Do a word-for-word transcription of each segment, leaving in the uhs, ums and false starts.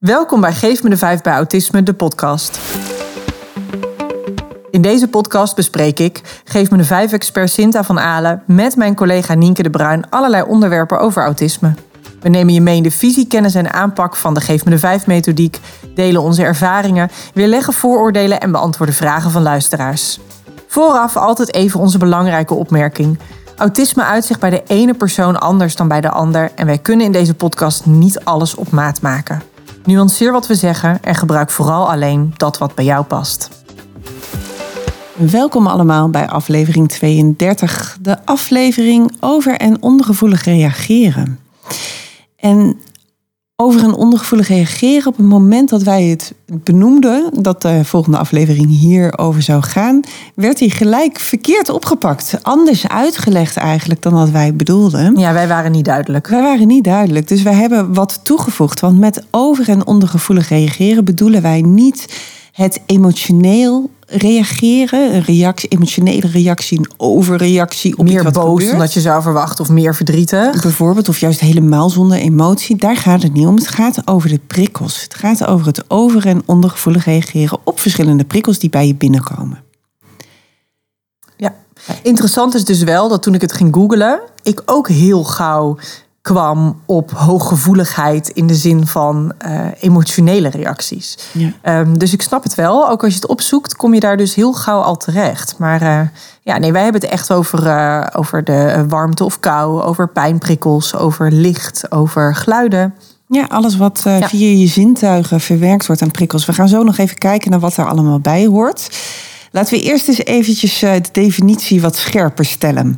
Welkom bij Geef me de vijf bij Autisme, de podcast. In deze podcast bespreek ik, Geef me de vijf-expert Sinta van Alen, met mijn collega Nienke de Bruin allerlei onderwerpen over autisme. We nemen je mee in de visie, kennis en aanpak van de Geef me de vijf-methodiek, delen onze ervaringen, weerleggen vooroordelen en beantwoorden vragen van luisteraars. Vooraf altijd even onze belangrijke opmerking. Autisme uit zich bij de ene persoon anders dan bij de ander en wij kunnen in deze podcast niet alles op maat maken. Nuanceer wat we zeggen en gebruik vooral alleen dat wat bij jou past. Welkom allemaal bij aflevering tweeëndertig, de aflevering over en ondergevoelig reageren. En over en ondergevoelig reageren op het moment dat wij het benoemden, dat de volgende aflevering hierover zou gaan, werd hij gelijk verkeerd opgepakt. Anders uitgelegd eigenlijk dan wat wij bedoelden. Ja, wij waren niet duidelijk. Wij waren niet duidelijk, dus wij hebben wat toegevoegd. Want met over en ondergevoelig reageren bedoelen wij niet het emotioneel reageren, een reactie, emotionele reactie, een overreactie op meer iets wat boos gebeurt. dan dat je zou verwachten of meer verdrietig. Bijvoorbeeld, of juist helemaal zonder emotie. Daar gaat het niet om. Het gaat over de prikkels. Het gaat over het over- en ondergevoelig reageren op verschillende prikkels die bij je binnenkomen. Ja, interessant is dus wel dat toen ik het ging googlen, ik ook heel gauw kwam op hooggevoeligheid in de zin van uh, emotionele reacties. Ja. Um, dus ik snap het wel. Ook als je het opzoekt, kom je daar dus heel gauw al terecht. Maar uh, ja, nee, wij hebben het echt over, uh, over de warmte of kou, over pijnprikkels, over licht, over geluiden. Ja, alles wat uh, ja. via je zintuigen verwerkt wordt aan prikkels. We gaan zo nog even kijken naar wat er allemaal bij hoort. Laten we eerst eens eventjes uh, de definitie wat scherper stellen.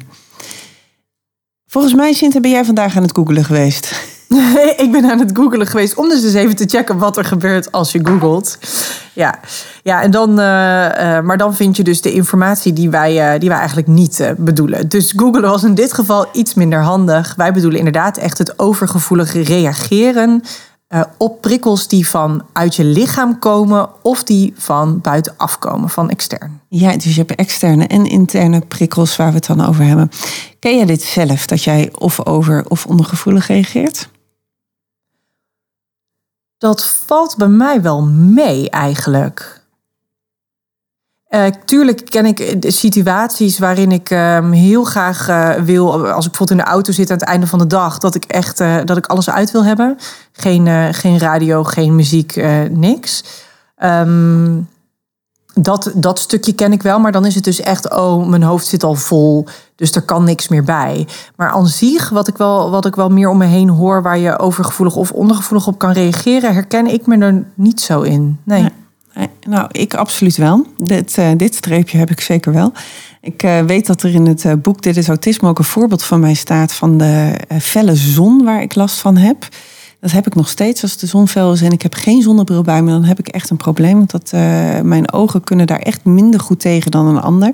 Volgens mij, Sinta, ben jij vandaag aan het googelen geweest? Ik ben aan het googelen geweest om dus eens even te checken wat er gebeurt als je googelt. Ja, ja en dan, uh, uh, maar dan vind je dus de informatie die wij, uh, die wij eigenlijk niet uh, bedoelen. Dus googelen was in dit geval iets minder handig. Wij bedoelen inderdaad echt het overgevoelig reageren Uh, op prikkels die van uit je lichaam komen of die van buitenaf komen, van extern. Ja, dus je hebt externe en interne prikkels waar we het dan over hebben. Ken jij dit zelf, dat jij of over of ondergevoelig reageert? Dat valt bij mij wel mee eigenlijk. Uh, tuurlijk ken ik de situaties waarin ik uh, heel graag uh, wil, als ik bijvoorbeeld in de auto zit aan het einde van de dag, dat ik echt uh, dat ik alles uit wil hebben. Geen, uh, geen radio, geen muziek, uh, niks. Um, dat, dat stukje ken ik wel, maar dan is het dus echt, oh, mijn hoofd zit al vol, dus er kan niks meer bij. Maar aan zich, wat ik wel, wat ik wel meer om me heen hoor, waar je overgevoelig of ondergevoelig op kan reageren, herken ik me er niet zo in. Nee. Ja. Nou, ik absoluut wel. Dit, uh, dit streepje heb ik zeker wel. Ik uh, weet dat er in het uh, boek Dit is Autisme ook een voorbeeld van mij staat van de uh, felle zon waar ik last van heb. Dat heb ik nog steeds als de zon fel is en ik heb geen zonnebril bij me. Dan heb ik echt een probleem, want dat, uh, mijn ogen kunnen daar echt minder goed tegen dan een ander.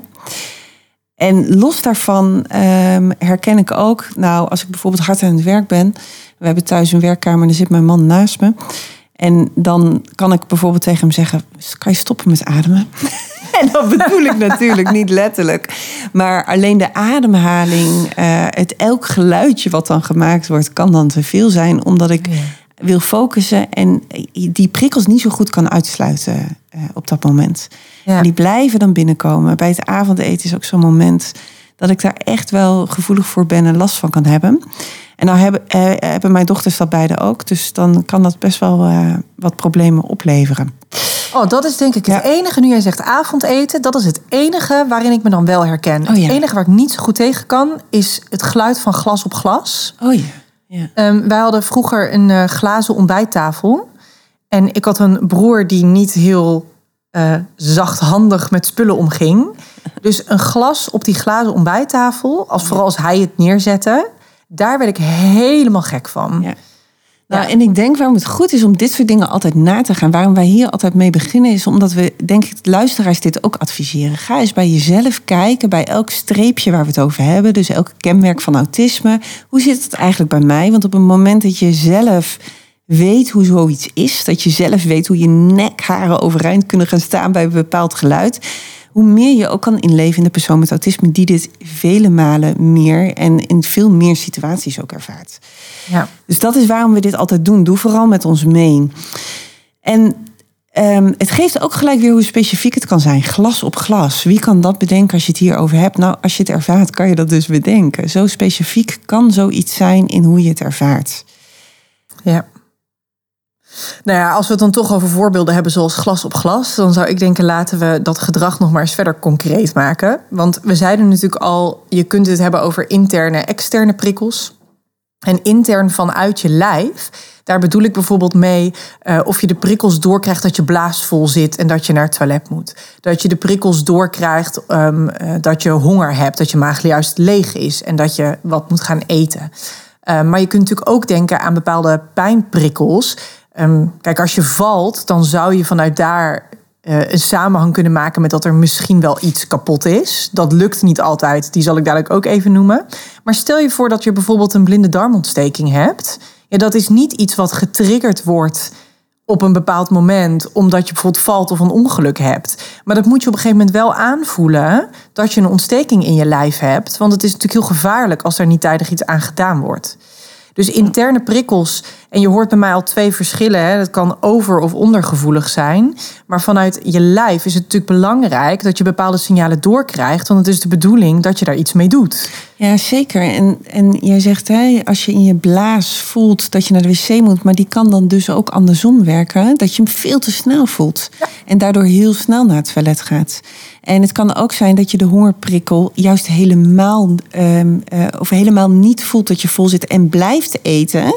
En los daarvan um, herken ik ook, nou, als ik bijvoorbeeld hard aan het werk ben. We hebben thuis een werkkamer en er zit mijn man naast me. En dan kan ik bijvoorbeeld tegen hem zeggen, kan je stoppen met ademen? En dat bedoel ik natuurlijk niet letterlijk. Maar alleen de ademhaling, uh, het elk geluidje wat dan gemaakt wordt, kan dan te veel zijn. Omdat ik ja. wil focussen en die prikkels niet zo goed kan uitsluiten uh, op dat moment. Ja. En die blijven dan binnenkomen. Bij het avondeten is ook zo'n moment dat ik daar echt wel gevoelig voor ben en last van kan hebben. En nou hebben, eh, hebben mijn dochters dat beide ook. Dus dan kan dat best wel uh, wat problemen opleveren. Oh, dat is denk ik het ja. enige. Nu jij zegt avondeten, dat is het enige waarin ik me dan wel herken. Oh, ja. Het enige waar ik niet zo goed tegen kan, is het geluid van glas op glas. Oh ja. ja. Um, wij hadden vroeger een uh, glazen ontbijttafel. En ik had een broer die niet heel uh, zachthandig met spullen omging. Dus een glas op die glazen ontbijttafel, als vooral als hij het neerzette, daar werd ik helemaal gek van. Ja. Nou, ja. En ik denk waarom het goed is om dit soort dingen altijd na te gaan. Waarom wij hier altijd mee beginnen is omdat we, denk ik, de luisteraars dit ook adviseren. Ga eens bij jezelf kijken, bij elk streepje waar we het over hebben. Dus elk kenmerk van autisme. Hoe zit het eigenlijk bij mij? Want op het moment dat je zelf weet hoe zoiets is, dat je zelf weet hoe je nekharen overeind kunnen gaan staan bij een bepaald geluid, hoe meer je ook kan inleven in de persoon met autisme die dit vele malen meer en in veel meer situaties ook ervaart. Ja. Dus dat is waarom we dit altijd doen. Doe vooral met ons mee. En um, het geeft ook gelijk weer hoe specifiek het kan zijn. Glas op glas. Wie kan dat bedenken als je het hierover hebt? Nou, als je het ervaart, kan je dat dus bedenken. Zo specifiek kan zoiets zijn in hoe je het ervaart. Ja. Nou ja, als we het dan toch over voorbeelden hebben zoals glas op glas, dan zou ik denken, laten we dat gedrag nog maar eens verder concreet maken. Want we zeiden natuurlijk al, je kunt het hebben over interne, externe prikkels. En intern vanuit je lijf, daar bedoel ik bijvoorbeeld mee uh, of je de prikkels doorkrijgt dat je blaas vol zit en dat je naar het toilet moet. Dat je de prikkels doorkrijgt um, uh, dat je honger hebt, dat je maag juist leeg is en dat je wat moet gaan eten. Uh, maar je kunt natuurlijk ook denken aan bepaalde pijnprikkels. Um, kijk, als je valt, dan zou je vanuit daar uh, een samenhang kunnen maken met dat er misschien wel iets kapot is. Dat lukt niet altijd, die zal ik dadelijk ook even noemen. Maar stel je voor dat je bijvoorbeeld een blinde darmontsteking hebt. Ja, dat is niet iets wat getriggerd wordt op een bepaald moment omdat je bijvoorbeeld valt of een ongeluk hebt. Maar dat moet je op een gegeven moment wel aanvoelen dat je een ontsteking in je lijf hebt. Want het is natuurlijk heel gevaarlijk als er niet tijdig iets aan gedaan wordt. Dus interne prikkels, en je hoort bij mij al twee verschillen. Hè? Dat kan over- of ondergevoelig zijn. Maar vanuit je lijf is het natuurlijk belangrijk dat je bepaalde signalen doorkrijgt. Want het is de bedoeling dat je daar iets mee doet. Ja, zeker. En, en jij zegt, hè, als je in je blaas voelt dat je naar de wc moet, maar die kan dan dus ook andersom werken. Dat je hem veel te snel voelt. Ja. En daardoor heel snel naar het toilet gaat. En het kan ook zijn dat je de hongerprikkel juist helemaal, um, uh, of helemaal niet voelt dat je vol zit en blijft eten.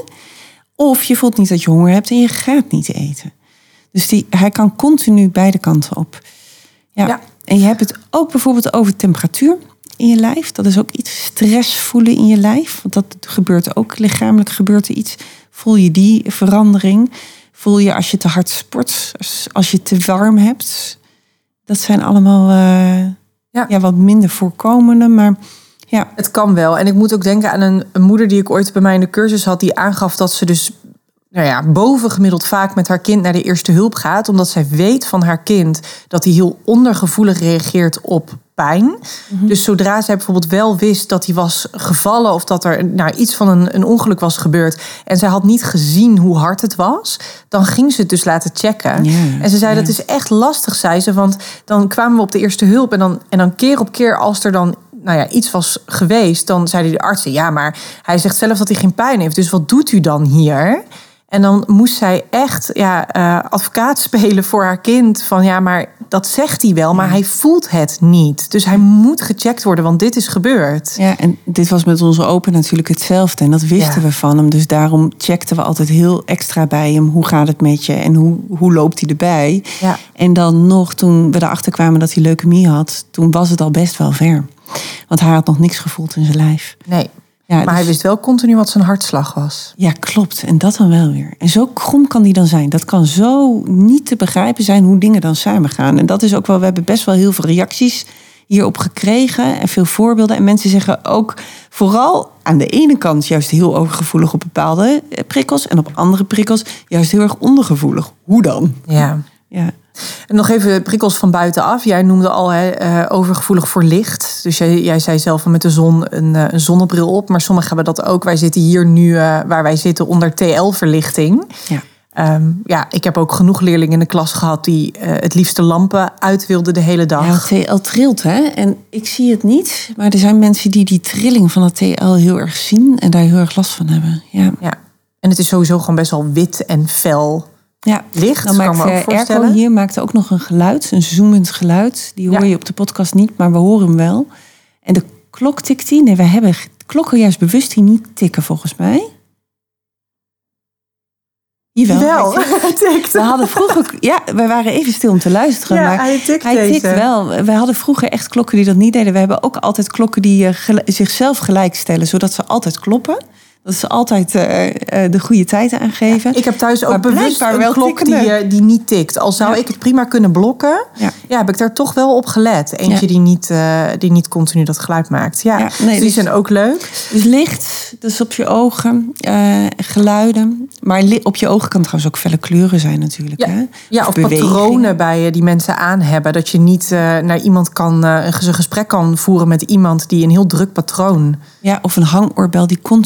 Of je voelt niet dat je honger hebt en je gaat niet eten. Dus die, hij kan continu beide kanten op. Ja. Ja. En je hebt het ook bijvoorbeeld over temperatuur in je lijf. Dat is ook iets. Stress voelen in je lijf. Want dat gebeurt ook. Lichamelijk gebeurt er iets. Voel je die verandering? Voel je als je te hard sport? Als je te warm hebt? Dat zijn allemaal uh, ja. Ja, wat minder voorkomende. Maar ja. Het kan wel. En ik moet ook denken aan een, een moeder die ik ooit bij mij in de cursus had. Die aangaf dat ze dus nou ja, bovengemiddeld vaak met haar kind naar de eerste hulp gaat. Omdat zij weet van haar kind dat hij heel ondergevoelig reageert op pijn. Mm-hmm. Dus zodra zij bijvoorbeeld wel wist dat hij was gevallen of dat er nou, iets van een, een ongeluk was gebeurd en zij had niet gezien hoe hard het was, dan ging ze het dus laten checken. Yeah, en ze zei yeah. dat is echt lastig, zei ze, want dan kwamen we op de eerste hulp en dan, en dan keer op keer als er dan nou ja, iets was geweest, dan zeiden de artsen, ja, maar hij zegt zelf dat hij geen pijn heeft, dus wat doet u dan hier? En dan moest zij echt ja, uh, advocaat spelen voor haar kind. Van ja, maar dat zegt hij wel, maar hij voelt het niet. Dus hij moet gecheckt worden, want dit is gebeurd. Ja, en dit was met onze open natuurlijk hetzelfde. En dat wisten ja. we van hem. Dus daarom checkten we altijd heel extra bij hem. Hoe gaat het met je en hoe, hoe loopt hij erbij? Ja. En dan nog, toen we erachter kwamen dat hij leukemie had, toen was het al best wel ver. Want hij had nog niks gevoeld in zijn lijf. Nee. Ja, maar dus hij wist wel continu wat zijn hartslag was. Ja, klopt. En dat dan wel weer. En zo krom kan die dan zijn. Dat kan zo niet te begrijpen zijn hoe dingen dan samengaan. En dat is ook wel, we hebben best wel heel veel reacties hierop gekregen. En veel voorbeelden. En mensen zeggen ook vooral aan de ene kant juist heel overgevoelig op bepaalde prikkels. En op andere prikkels juist heel erg ondergevoelig. Hoe dan? Ja. Ja. En nog even prikkels van buitenaf. Jij noemde al hè, uh, overgevoelig voor licht. Dus jij, jij zei zelf met de zon een, uh, een zonnebril op. Maar sommigen hebben dat ook. Wij zitten hier nu, uh, waar wij zitten, onder T L-verlichting. Ja. Um, ja, ik heb ook genoeg leerlingen in de klas gehad die uh, het liefste lampen uit wilden de hele dag. Ja, T L trilt, hè? En ik zie het niet. Maar er zijn mensen die die trilling van het T L heel erg zien en daar heel erg last van hebben. Ja. Ja. En het is sowieso gewoon best wel wit en fel. Ja, licht, dan kan me ook voorstellen. Airco hier maakte ook nog een geluid, een zoemend geluid. Die hoor ja. je op de podcast niet, maar we horen hem wel. En de klok tikt die. Nee, we hebben klokken juist bewust die niet tikken volgens mij. Jawel. Jawel, hij tikt. We hadden vroeger, ja, wij waren even stil om te luisteren. Ja, maar hij tikt Hij tikt deze. wel. We hadden vroeger echt klokken die dat niet deden. We hebben ook altijd klokken die uh, gel- zichzelf gelijk stellen, zodat ze altijd kloppen. Dat ze altijd uh, uh, de goede tijd aangeven. Ja, ik heb thuis ook maar bewust een wel klok die, uh, die niet tikt. Al zou ja. ik het prima kunnen blokken, ja. Ja, heb ik daar toch wel op gelet. Eentje ja. die, niet, uh, die niet continu dat geluid maakt. Ja, ja nee, dus die dus, zijn ook leuk. Dus licht, dus op je ogen, uh, geluiden. Maar li- op je ogen kan trouwens ook felle kleuren zijn natuurlijk. Ja, hè? ja of, of patronen bij je die mensen aan hebben. Dat je niet uh, naar iemand kan, uh, een gesprek kan voeren met iemand die een heel druk patroon. Ja, of een hangoorbel die continu heen en weer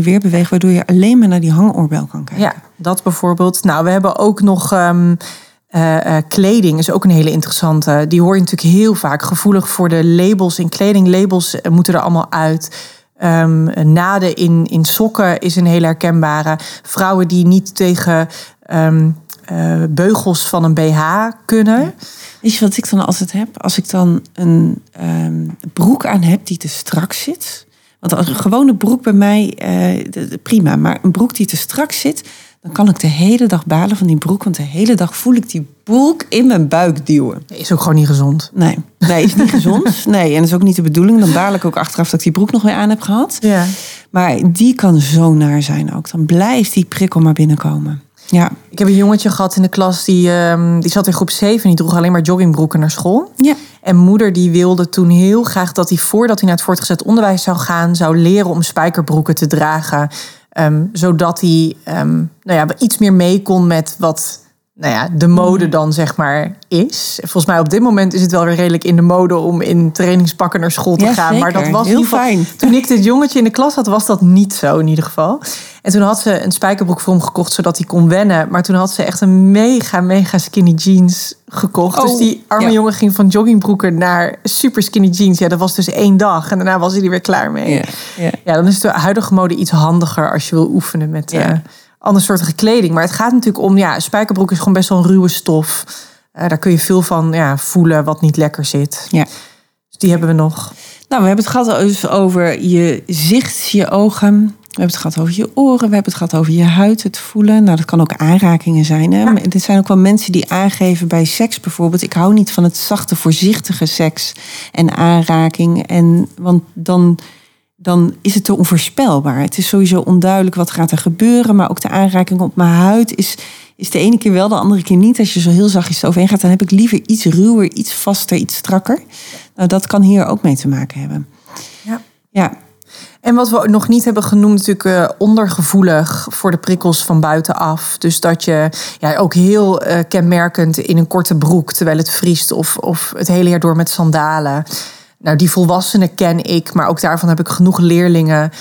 weer bewegen, waardoor je alleen maar naar die hangoorbel kan kijken. Ja, dat bijvoorbeeld. Nou, we hebben ook nog um, uh, uh, kleding, is ook een hele interessante. Die hoor je natuurlijk heel vaak. Gevoelig voor de labels in kleding. Labels moeten er allemaal uit. Um, naden in, in sokken is een hele herkenbare. Vrouwen die niet tegen um, uh, beugels van een B H kunnen. Ja. Weet je wat ik dan altijd heb? Als ik dan een um, broek aan heb die te strak zit. Want een gewone broek bij mij, uh, de, de, prima. Maar een broek die te strak zit, dan kan ik de hele dag balen van die broek. Want de hele dag voel ik die broek in mijn buik duwen. Is ook gewoon niet gezond. Nee, nee is niet gezond. Nee, en dat is ook niet de bedoeling. Dan baal ik ook achteraf dat ik die broek nog weer aan heb gehad. Ja. Maar die kan zo naar zijn ook. Dan blijft die prikkel maar binnenkomen. Ja. Ik heb een jongetje gehad in de klas, die, um, die zat in groep zeven... en die droeg alleen maar joggingbroeken naar school. Ja. En moeder die wilde toen heel graag dat hij, voordat hij naar het voortgezet onderwijs zou gaan, zou leren om spijkerbroeken te dragen. Um, zodat hij um, nou ja, iets meer mee kon met wat nou ja, de mode dan zeg maar is. Volgens mij op dit moment is het wel weer redelijk in de mode om in trainingspakken naar school te ja, gaan. Zeker. Maar dat was heel in ieder geval, fijn. Toen ik dit jongetje in de klas had, was dat niet zo in ieder geval. En toen had ze een spijkerbroek voor hem gekocht, zodat hij kon wennen. Maar toen had ze echt een mega, mega skinny jeans gekocht. Oh, dus die arme ja. jongen ging van joggingbroeken naar super skinny jeans. Ja, dat was dus één dag. En daarna was hij er weer klaar mee. Ja, ja. ja dan is de huidige mode iets handiger als je wil oefenen met ja. uh, andere soorten kleding. Maar het gaat natuurlijk om, ja, spijkerbroek is gewoon best wel een ruwe stof. Uh, daar kun je veel van ja, voelen wat niet lekker zit. Ja. Dus die hebben we nog. Nou, we hebben het gehad dus over je zicht, je ogen. We hebben het gehad over je oren. We hebben het gehad over je huid, het voelen. Nou, dat kan ook aanrakingen zijn. Hè? Ja. Er zijn ook wel mensen die aangeven bij seks bijvoorbeeld. Ik hou niet van het zachte, voorzichtige seks en aanraking. En, want dan, dan is het te onvoorspelbaar. Het is sowieso onduidelijk wat gaat er gebeuren. Maar ook de aanraking op mijn huid is, is de ene keer wel, de andere keer niet. Als je zo heel zachtjes overheen gaat, dan heb ik liever iets ruwer, iets vaster, iets strakker. Nou, dat kan hier ook mee te maken hebben. Ja. Ja. En wat we nog niet hebben genoemd, natuurlijk uh, ondergevoelig voor de prikkels van buitenaf. Dus dat je ja, ook heel uh, kenmerkend in een korte broek, terwijl het vriest, of, of het hele jaar door met sandalen. Nou, die volwassenen ken ik, maar ook daarvan heb ik genoeg leerlingen,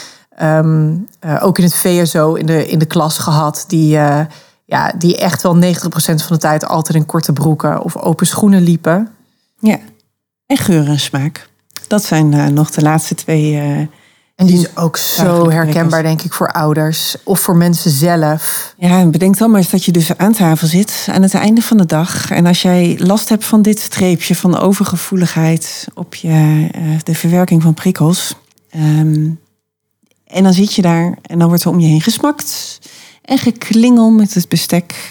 um, uh, ook in het V S O in de, in de klas gehad, die, uh, ja, die echt wel negentig procent van de tijd altijd in korte broeken of open schoenen liepen. Ja, en geur en smaak. Dat zijn uh, nog de laatste twee. Uh, en die is ook zo herkenbaar, denk ik, voor ouders of voor mensen zelf. Ja, bedenk dan maar eens dat je dus aan tafel zit aan het einde van de dag. En als jij last hebt van dit streepje van overgevoeligheid op je, uh, de verwerking van prikkels. Um, en dan zit je daar en dan wordt er om je heen gesmakt en geklingel met het bestek.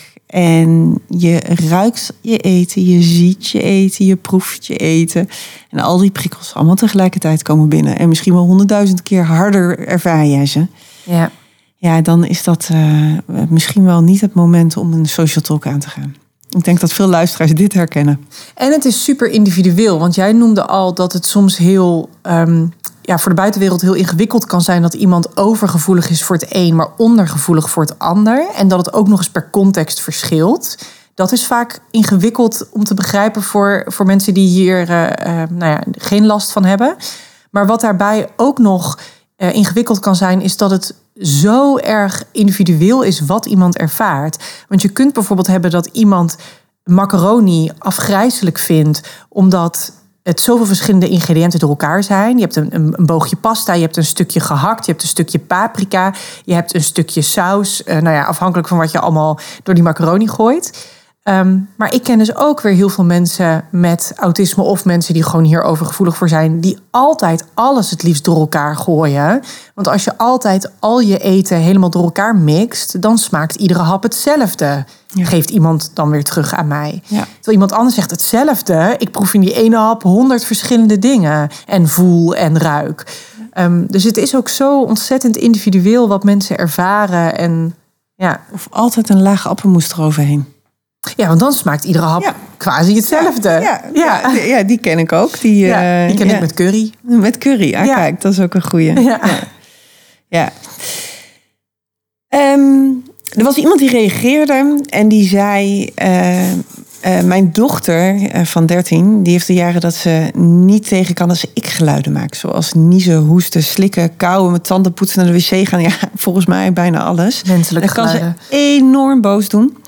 En je ruikt je eten, je ziet je eten, je proeft je eten. En al die prikkels allemaal tegelijkertijd komen binnen. En misschien wel honderdduizend keer harder ervaar jij ze. Ja. Ja, dan is dat uh, misschien wel niet het moment om een social talk aan te gaan. Ik denk dat veel luisteraars dit herkennen. En het is super individueel. Want jij noemde al dat het soms heel Um, ja, voor de buitenwereld heel ingewikkeld kan zijn dat iemand overgevoelig is voor het een, maar ondergevoelig voor het ander. En dat het ook nog eens per context verschilt. Dat is vaak ingewikkeld om te begrijpen voor, voor mensen die hier uh, uh, nou ja, geen last van hebben. Maar wat daarbij ook nog uh, ingewikkeld kan zijn, is dat het zo erg individueel is wat iemand ervaart. Want je kunt bijvoorbeeld hebben dat iemand macaroni afgrijselijk vindt, omdat het zoveel verschillende ingrediënten door elkaar zijn. Je hebt een, een, een boogje pasta, je hebt een stukje gehakt, je hebt een stukje paprika, je hebt een stukje saus. Uh, nou ja, afhankelijk van wat je allemaal door die macaroni gooit. Um, maar ik ken dus ook weer heel veel mensen met autisme of mensen die gewoon hier overgevoelig voor zijn, die altijd alles het liefst door elkaar gooien. Want als je altijd al je eten helemaal door elkaar mixt, dan smaakt iedere hap hetzelfde. Ja. Geeft iemand dan weer terug aan mij. Ja. Terwijl iemand anders zegt hetzelfde. Ik proef in die ene hap honderd verschillende dingen. En voel en ruik. Ja. Um, dus het is ook zo ontzettend individueel wat mensen ervaren. En, ja. Of altijd een laag appelmoes eroverheen. Ja, want dan smaakt iedere hap ja. quasi hetzelfde. Ja, ja, ja. ja, ja die ken ik ook. Die, ja, die ken uh, ik ja. met curry. Met curry, ah, ja. Kijk, dat is ook een goeie. Ja. ja. ja. Um, er was iemand die reageerde en die zei, Uh, Uh, mijn dochter uh, van dertien, die heeft de jaren dat ze niet tegen kan als ik geluiden maak. Zoals niezen, hoesten, slikken, kauwen, met tanden poetsen, naar de wc gaan. Ja, volgens mij bijna alles. Menselijke dat kan geluiden. ze enorm boos doen.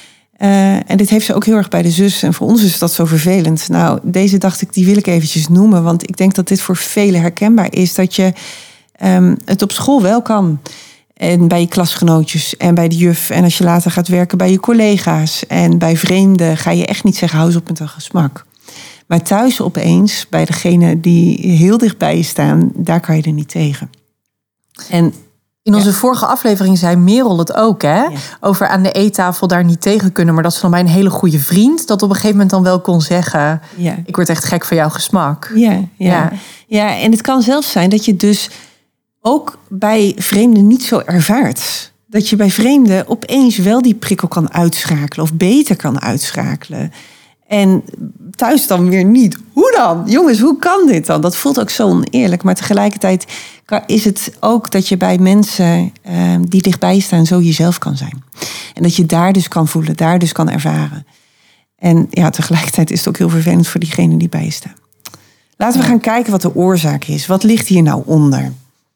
Uh, en dit heeft ze ook heel erg bij de zus. En voor ons is dat zo vervelend. Nou, deze dacht ik, die wil ik eventjes noemen. Want ik denk dat dit voor velen herkenbaar is. Dat je um, het op school wel kan. En bij je klasgenootjes en bij de juf. En als je later gaat werken bij je collega's. En bij vreemden ga je echt niet zeggen, hou eens op met een gesmak. Maar thuis opeens, bij degene die heel dicht bij je staan, daar kan je er niet tegen. En in onze ja. vorige aflevering zei Merel het ook, hè? Ja. Over aan de eettafel daar niet tegen kunnen. Maar dat ze dan bij een hele goede vriend dat op een gegeven moment dan wel kon zeggen. Ja. Ik word echt gek van jouw gesmak. Ja, ja. Ja. ja, en het kan zelfs zijn dat je dus ook bij vreemden niet zo ervaart. Dat je bij vreemden opeens wel die prikkel kan uitschakelen of beter kan uitschakelen. En thuis dan weer niet. Hoe dan? Jongens, hoe kan dit dan? Dat voelt ook zo oneerlijk. Maar tegelijkertijd is het ook dat je bij mensen uh, die dichtbij staan zo jezelf kan zijn. En dat je daar dus kan voelen, daar dus kan ervaren. En ja, tegelijkertijd is het ook heel vervelend voor diegene die bij je staan. Laten we gaan kijken wat de oorzaak is. Wat ligt hier nou onder?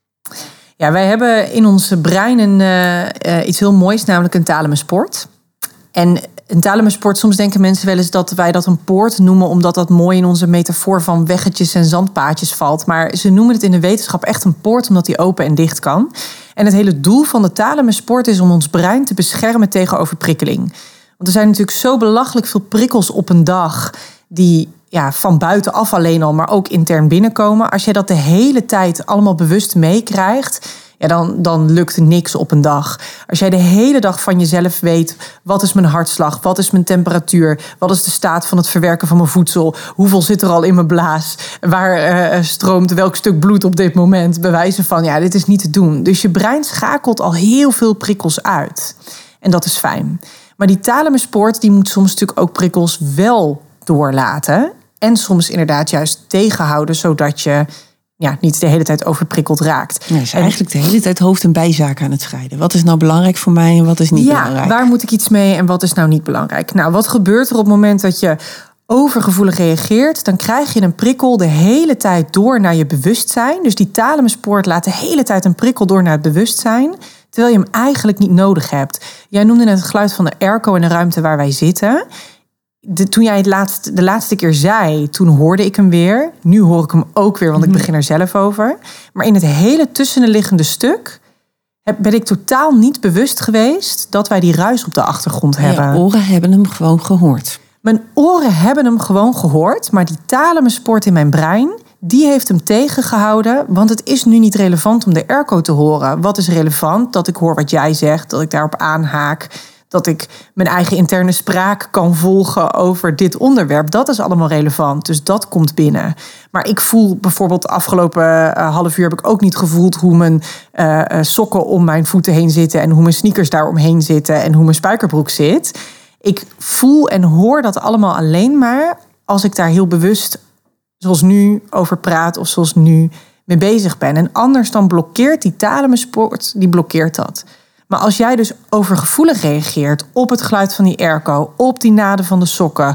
Ja, wij hebben in ons brein een, uh, uh, iets heel moois, namelijk een thalamuspoort. En een thalamuspoort, soms denken mensen wel eens dat wij dat een poort noemen, omdat dat mooi in onze metafoor van weggetjes en zandpaadjes valt. Maar ze noemen het in de wetenschap echt een poort, omdat die open en dicht kan. En het hele doel van de thalamuspoort is om ons brein te beschermen tegen overprikkeling. Want er zijn natuurlijk zo belachelijk veel prikkels op een dag die ja, van buitenaf alleen al, maar ook intern binnenkomen. Als je dat de hele tijd allemaal bewust meekrijgt, ja, dan, dan lukt niks op een dag. Als jij de hele dag van jezelf weet, wat is mijn hartslag, wat is mijn temperatuur, wat is de staat van het verwerken van mijn voedsel, hoeveel zit er al in mijn blaas, waar uh, stroomt welk stuk bloed op dit moment, bewijzen van, ja, dit is niet te doen. Dus je brein schakelt al heel veel prikkels uit. En dat is fijn. Maar die thalamuspoort, die moet soms natuurlijk ook prikkels wel doorlaten. En soms inderdaad juist tegenhouden, zodat je ja, niet de hele tijd overprikkeld raakt. Nee, is eigenlijk de hele tijd hoofd- en bijzaken aan het scheiden. Wat is nou belangrijk voor mij en wat is niet ja, belangrijk? Waar moet ik iets mee en wat is nou niet belangrijk? Nou, wat gebeurt er op het moment dat je overgevoelig reageert? Dan krijg je een prikkel de hele tijd door naar je bewustzijn. Dus die thalamuspoort laat de hele tijd een prikkel door naar het bewustzijn, terwijl je hem eigenlijk niet nodig hebt. Jij noemde net het geluid van de airco in de ruimte waar wij zitten. De, toen jij het laatst, de laatste keer zei, toen hoorde ik hem weer. Nu hoor ik hem ook weer, want ik begin er zelf over. Maar in het hele tussenliggende stuk heb, ben ik totaal niet bewust geweest dat wij die ruis op de achtergrond hebben. Ja, oren hebben hem gewoon gehoord. Mijn oren hebben hem gewoon gehoord, maar die thalamuspoort in mijn brein, die heeft hem tegengehouden, want het is nu niet relevant om de airco te horen. Wat is relevant? Dat ik hoor wat jij zegt, dat ik daarop aanhaak, dat ik mijn eigen interne spraak kan volgen over dit onderwerp. Dat is allemaal relevant, dus dat komt binnen. Maar ik voel bijvoorbeeld de afgelopen uh, half uur heb ik ook niet gevoeld hoe mijn uh, uh, sokken om mijn voeten heen zitten en hoe mijn sneakers daaromheen zitten en hoe mijn spijkerbroek zit. Ik voel en hoor dat allemaal alleen maar als ik daar heel bewust, zoals nu, over praat of zoals nu mee bezig ben. En anders dan blokkeert die thalamuspoort, die blokkeert dat. Maar als jij dus overgevoelig reageert op het geluid van die airco, op die naden van de sokken,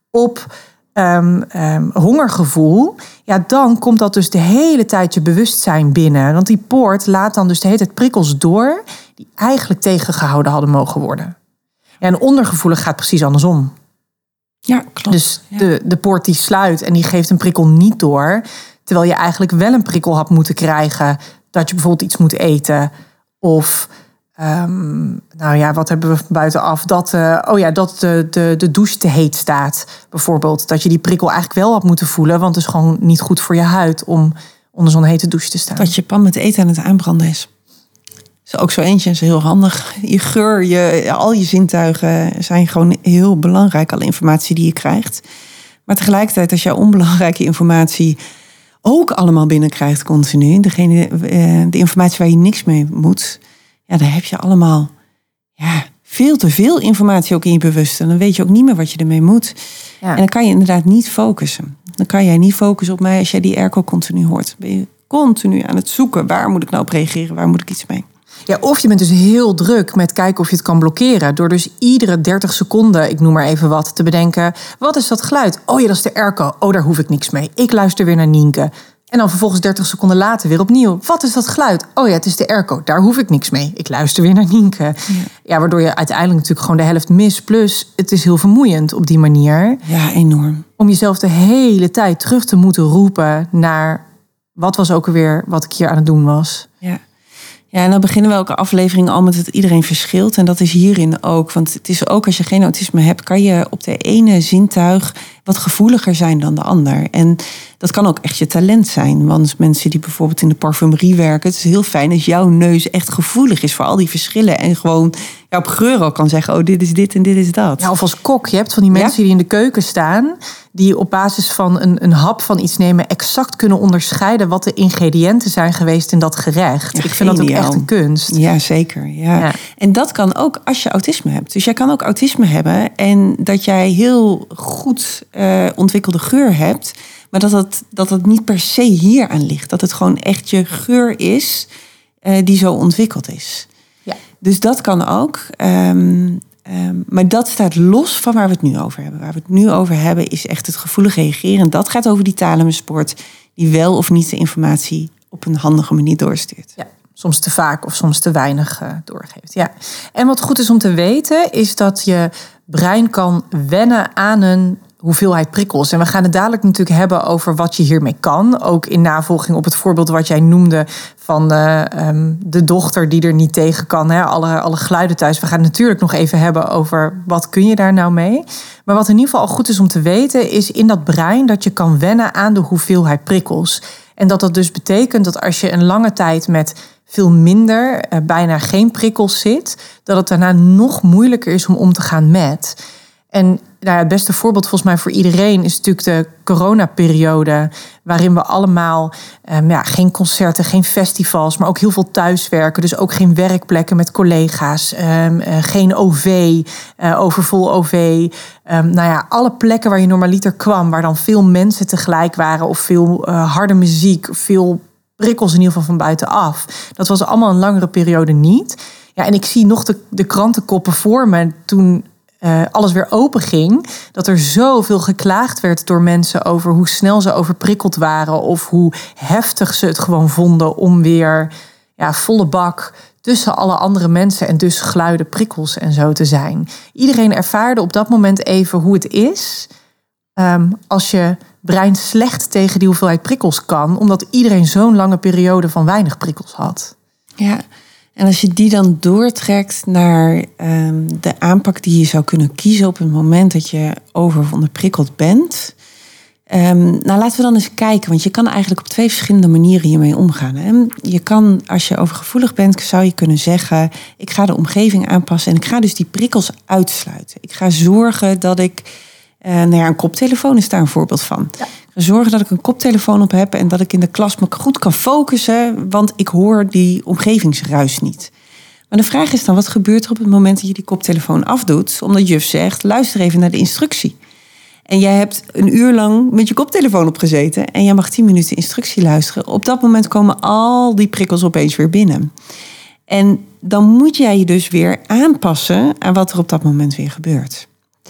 op um, um, hongergevoel, ja, dan komt dat dus de hele tijd je bewustzijn binnen. Want die poort laat dan dus de hele tijd prikkels door die eigenlijk tegengehouden hadden mogen worden. Ja, en ondergevoelig gaat precies andersom. Ja, klopt. Dus ja. de, de poort die sluit en die geeft een prikkel niet door, terwijl je eigenlijk wel een prikkel had moeten krijgen dat je bijvoorbeeld iets moet eten of Um, nou ja, wat hebben we buitenaf? Dat, uh, oh ja, dat de, de, de douche te heet staat, bijvoorbeeld. Dat je die prikkel eigenlijk wel had moeten voelen, want het is gewoon niet goed voor je huid om onder zo'n hete douche te staan. Dat je pan met eten aan het aanbranden is. Is ook zo eentje, is heel handig. Je geur, je, al je zintuigen zijn gewoon heel belangrijk, alle informatie die je krijgt. Maar tegelijkertijd, als je onbelangrijke informatie ook allemaal binnenkrijgt continu, degene, de informatie waar je niks mee moet, ja, dan heb je allemaal ja, veel te veel informatie ook in je bewustzijn. Dan weet je ook niet meer wat je ermee moet. Ja. En dan kan je inderdaad niet focussen. Dan kan jij niet focussen op mij als jij die airco continu hoort. Ben je continu aan het zoeken. Waar moet ik nou op reageren? Waar moet ik iets mee? Ja, of je bent dus heel druk met kijken of je het kan blokkeren. Door dus iedere dertig seconden, ik noem maar even wat, te bedenken. Wat is dat geluid? Oh ja, dat is de airco. Oh, daar hoef ik niks mee. Ik luister weer naar Nienke. En dan vervolgens dertig seconden later weer opnieuw. Wat is dat geluid? Oh ja, het is de airco. Daar hoef ik niks mee. Ik luister weer naar Nienke. Ja, ja, waardoor je uiteindelijk natuurlijk gewoon de helft mist. Plus, het is heel vermoeiend op die manier. Ja, enorm. Om jezelf de hele tijd terug te moeten roepen naar... wat was ook alweer wat ik hier aan het doen was. Ja. Ja, en dan beginnen we elke aflevering al met dat iedereen verschilt. En dat is hierin ook. Want het is ook als je geen autisme hebt, kan je op de ene zintuig wat gevoeliger zijn dan de ander. En dat kan ook echt je talent zijn. Want mensen die bijvoorbeeld in de parfumerie werken, het is heel fijn als jouw neus echt gevoelig is voor al die verschillen. En gewoon ja, op geur al kan zeggen, oh, dit is dit en dit is dat. Ja, of als kok, je hebt van die mensen ja? die in de keuken staan, die op basis van een, een hap van iets nemen exact kunnen onderscheiden wat de ingrediënten zijn geweest in dat gerecht. Ja, ik vind dat ook echt een kunst. Ja, zeker. Ja. Ja. En dat kan ook als je autisme hebt. Dus jij kan ook autisme hebben en dat jij heel goed uh, ontwikkelde geur hebt, maar dat het, dat het niet per se hier aan ligt. Dat het gewoon echt je geur is uh, die zo ontwikkeld is. Ja. Dus dat kan ook. Um, um, maar dat staat los van waar we het nu over hebben. Waar we het nu over hebben is echt het gevoelig reageren. En dat gaat over die thalamuspoort die wel of niet de informatie op een handige manier doorstuurt. Ja. Soms te vaak of soms te weinig uh, doorgeeft. Ja. En wat goed is om te weten, is dat je brein kan wennen aan een hoeveelheid prikkels. En we gaan het dadelijk natuurlijk hebben over wat je hiermee kan. Ook in navolging op het voorbeeld wat jij noemde van uh, um, de dochter die er niet tegen kan. Hè? Alle, alle geluiden thuis. We gaan het natuurlijk nog even hebben over wat kun je daar nou mee. Maar wat in ieder geval al goed is om te weten, is in dat brein dat je kan wennen aan de hoeveelheid prikkels. En dat dat dus betekent dat als je een lange tijd met veel minder, uh, bijna geen prikkels zit, dat het daarna nog moeilijker is om om te gaan met. En nou ja, het beste voorbeeld volgens mij voor iedereen is natuurlijk de coronaperiode, waarin we allemaal um, ja, geen concerten, geen festivals, maar ook heel veel thuiswerken. Dus ook geen werkplekken met collega's, um, uh, geen O V, uh, overvol O V. Um, nou ja, alle plekken waar je normaliter kwam, waar dan veel mensen tegelijk waren of veel uh, harde muziek, veel prikkels in ieder geval van buitenaf. Dat was allemaal een langere periode niet. Ja, en ik zie nog de, de krantenkoppen voor me toen Uh, alles weer open ging, dat er zoveel geklaagd werd door mensen over hoe snel ze overprikkeld waren of hoe heftig ze het gewoon vonden om weer ja, volle bak tussen alle andere mensen en dus geluiden, prikkels en zo te zijn. Iedereen ervaarde op dat moment even hoe het is um, als je brein slecht tegen die hoeveelheid prikkels kan, omdat iedereen zo'n lange periode van weinig prikkels had. Ja. En als je die dan doortrekt naar um, de aanpak die je zou kunnen kiezen op het moment dat je over- of onderprikkeld bent. Um, nou, laten we dan eens kijken, want je kan eigenlijk op twee verschillende manieren hiermee omgaan. Hè? Je kan, als je overgevoelig bent, zou je kunnen zeggen, ik ga de omgeving aanpassen en ik ga dus die prikkels uitsluiten. Ik ga zorgen dat ik, uh, nou ja, een koptelefoon is daar een voorbeeld van. Ja. Zorgen dat ik een koptelefoon op heb en dat ik in de klas me goed kan focussen, want ik hoor die omgevingsruis niet. Maar de vraag is dan, wat gebeurt er op het moment dat je die koptelefoon afdoet, omdat juf zegt, luister even naar de instructie. En jij hebt een uur lang met je koptelefoon opgezeten en jij mag tien minuten instructie luisteren. Op dat moment komen al die prikkels opeens weer binnen. En dan moet jij je dus weer aanpassen aan wat er op dat moment weer gebeurt.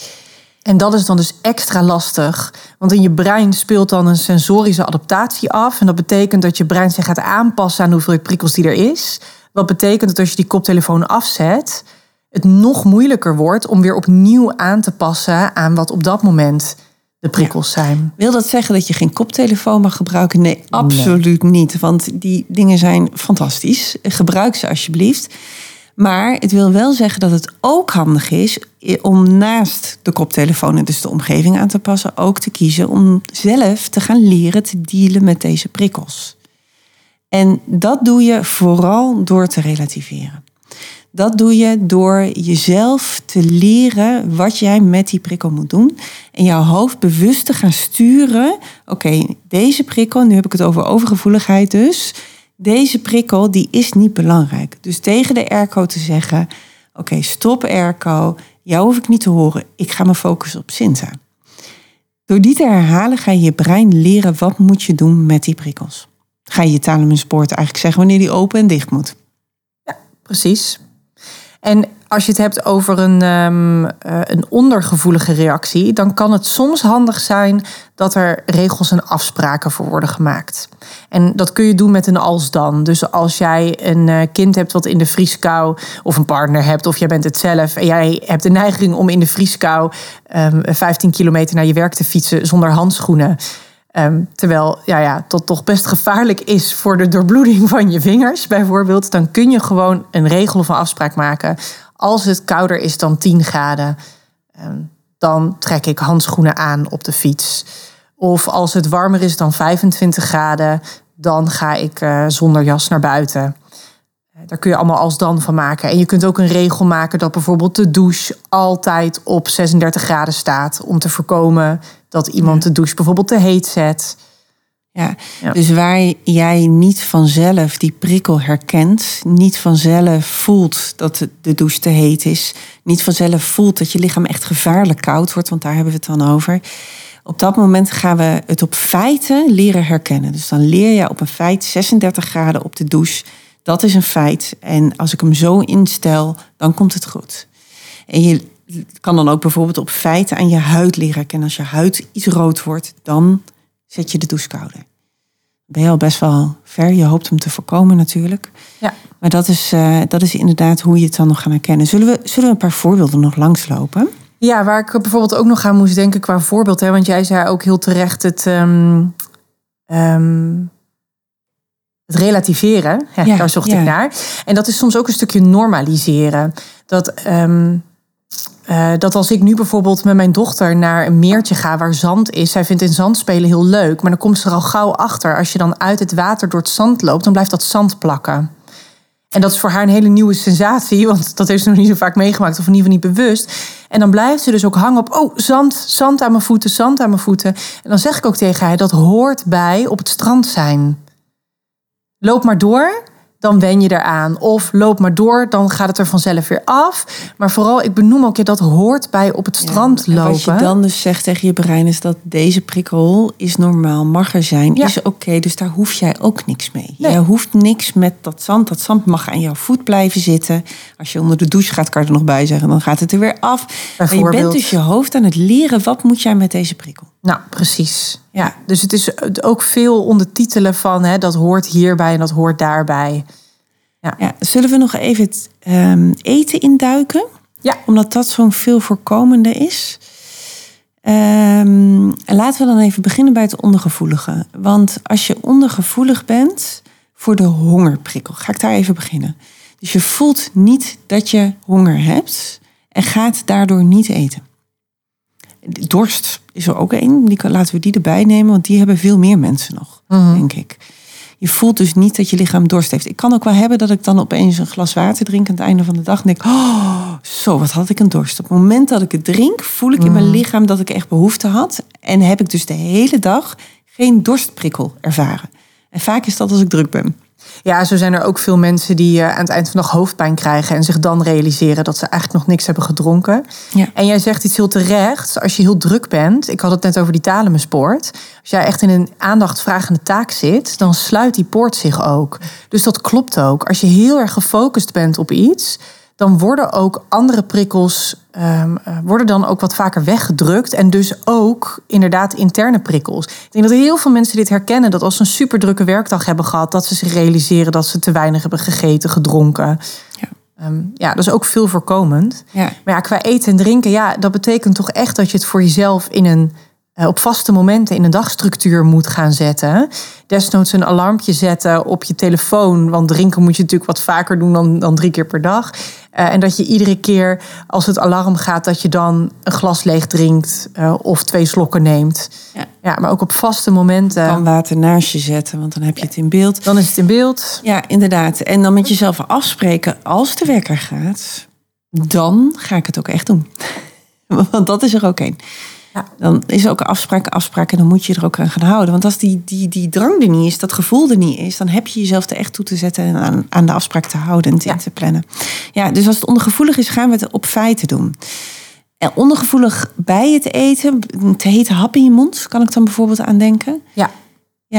En dat is dan dus extra lastig. Want in je brein speelt dan een sensorische adaptatie af. En dat betekent dat je brein zich gaat aanpassen aan hoeveel prikkels die er is. Wat betekent dat als je die koptelefoon afzet, het nog moeilijker wordt om weer opnieuw aan te passen aan wat op dat moment de prikkels zijn. Ja. Wil dat zeggen dat je geen koptelefoon mag gebruiken? Nee, absoluut nee. niet. Want die dingen zijn fantastisch. Gebruik ze alsjeblieft. Maar het wil wel zeggen dat het ook handig is om naast de koptelefoon en dus de omgeving aan te passen, ook te kiezen om zelf te gaan leren te dealen met deze prikkels. En dat doe je vooral door te relativeren. Dat doe je door jezelf te leren wat jij met die prikkel moet doen. En jouw hoofd bewust te gaan sturen. Oké, okay, deze prikkel, nu heb ik het over overgevoeligheid dus. Deze prikkel die is niet belangrijk. Dus tegen de airco te zeggen, oké, okay, stop airco. Jou hoef ik niet te horen. Ik ga me focussen op Sinta. Door die te herhalen ga je je brein leren wat moet je doen met die prikkels. Ga je je thalamuspoort eigenlijk zeggen wanneer die open en dicht moet. precies. En als je het hebt over een, um, uh, een ondergevoelige reactie, dan kan het soms handig zijn dat er regels en afspraken voor worden gemaakt. En dat kun je doen met een als dan. Dus als jij een uh, kind hebt wat in de vrieskou, of een partner hebt, of jij bent het zelf en jij hebt de neiging om in de vrieskou um, vijftien kilometer naar je werk te fietsen zonder handschoenen. Um, terwijl ja, ja, dat toch best gevaarlijk is voor de doorbloeding van je vingers bijvoorbeeld. Dan kun je gewoon een regel of een afspraak maken. Als het kouder is dan tien graden, um, dan trek ik handschoenen aan op de fiets. Of als het warmer is dan vijfentwintig graden, dan ga ik uh, zonder jas naar buiten. Uh, daar kun je allemaal als dan van maken. En je kunt ook een regel maken dat bijvoorbeeld de douche altijd op zesendertig graden staat, om te voorkomen dat iemand de douche bijvoorbeeld te heet zet. Ja, ja, dus waar jij niet vanzelf die prikkel herkent, niet vanzelf voelt dat de douche te heet is, niet vanzelf voelt dat je lichaam echt gevaarlijk koud wordt, want daar hebben we het dan over. Op dat moment gaan we het op feiten leren herkennen. Dus dan leer je op een feit zesendertig graden op de douche. Dat is een feit. En als ik hem zo instel, dan komt het goed. En je kan dan ook bijvoorbeeld op feiten aan je huid leren herkennen. Als je huid iets rood wordt, dan zet je de douche kouder. Ben je al best wel ver. Je hoopt hem te voorkomen natuurlijk. Ja. Maar dat is, uh, dat is inderdaad hoe je het dan nog gaat herkennen. Zullen we, zullen we een paar voorbeelden nog langslopen? Ja, waar ik bijvoorbeeld ook nog aan moest denken qua voorbeeld. Hè, want jij zei ook heel terecht het, um, um, het relativeren. Ja, ja, daar zocht ja. ik naar. En dat is soms ook een stukje normaliseren. Dat... Um, Uh, dat als ik nu bijvoorbeeld met mijn dochter naar een meertje ga waar zand is. Zij vindt in zand spelen heel leuk. Maar dan komt ze er al gauw achter. Als je dan uit het water door het zand loopt, dan blijft dat zand plakken. En dat is voor haar een hele nieuwe sensatie. Want dat heeft ze nog niet zo vaak meegemaakt. Of in ieder geval niet bewust. En dan blijft ze dus ook hangen op, oh, zand, zand aan mijn voeten, zand aan mijn voeten. En dan zeg ik ook tegen haar, dat hoort bij op het strand zijn. Loop maar door. Dan wen je eraan. Of loop maar door, dan gaat het er vanzelf weer af. Maar vooral, ik benoem ook, ja, dat hoort bij op het strand ja, lopen. Wat je dan dus zegt tegen je brein is dat deze prikkel is normaal, mag er zijn, ja. is oké. Okay, dus daar hoef jij ook niks mee. Nee. Jij hoeft niks met dat zand. Dat zand mag aan jouw voet blijven zitten. Als je onder de douche gaat, kan je er nog bij zeggen, dan gaat het er weer af. Maar je bent dus je hoofd aan het leren, wat moet jij met deze prikkel? Nou, precies. Ja, dus het is ook veel ondertitelen van, hè, dat hoort hierbij en dat hoort daarbij. Ja. Ja, zullen we nog even het um, eten induiken? Ja. Omdat dat zo'n veel voorkomende is. Um, laten we dan even beginnen bij het ondergevoelige. Want als je ondergevoelig bent voor de hongerprikkel, ga ik daar even beginnen. Dus je voelt niet dat je honger hebt en gaat daardoor niet eten. Dorst is er ook één. Die, laten we die erbij nemen, want die hebben veel meer mensen nog, mm-hmm. denk ik. Je voelt dus niet dat je lichaam dorst heeft. Ik kan ook wel hebben dat ik dan opeens een glas water drink aan het einde van de dag en denk, oh, zo, wat had ik een dorst. Op het moment dat ik het drink, voel ik in mijn lichaam dat ik echt behoefte had. En heb ik dus de hele dag geen dorstprikkel ervaren. En vaak is dat als ik druk ben. Ja, zo zijn er ook veel mensen die aan het eind van de dag hoofdpijn krijgen en zich dan realiseren dat ze eigenlijk nog niks hebben gedronken. Ja. En jij zegt iets heel terecht. Als je heel druk bent, ik had het net over die thalamuspoort. Als jij echt in een aandachtvragende taak zit, dan sluit die poort zich ook. Dus dat klopt ook. Als je heel erg gefocust bent op iets, dan worden ook andere prikkels um, worden dan ook wat vaker weggedrukt. En dus ook inderdaad interne prikkels. Ik denk dat heel veel mensen dit herkennen. Dat als ze een super drukke werkdag hebben gehad, dat ze zich realiseren dat ze te weinig hebben gegeten, gedronken. Ja, um, ja dat is ook veel voorkomend. Ja. Maar ja, qua eten en drinken, ja, dat betekent toch echt dat je het voor jezelf in een uh, op vaste momenten in een dagstructuur moet gaan zetten. Desnoods een alarmpje zetten op je telefoon. Want drinken moet je natuurlijk wat vaker doen dan, dan drie keer per dag. Uh, en dat je iedere keer als het alarm gaat, dat je dan een glas leeg drinkt uh, of twee slokken neemt. Ja. Ja, maar ook op vaste momenten. Je kan water naast je zetten, want dan heb je het in beeld. Dan is het in beeld. Ja, inderdaad. En dan met jezelf afspreken, als de wekker gaat, dan ga ik het ook echt doen. Want dat is er ook één. Ja. Dan is er ook een afspraak, afspraak en dan moet je er ook aan gaan houden. Want als die, die, die drang er niet is, dat gevoel er niet is, dan heb je jezelf er echt toe te zetten en aan, aan de afspraak te houden en te, ja. te plannen. Ja, dus als het ondergevoelig is, gaan we het op feiten doen. En ondergevoelig bij het eten, te hete hap in je mond, kan ik dan bijvoorbeeld aan denken? Ja. Ja.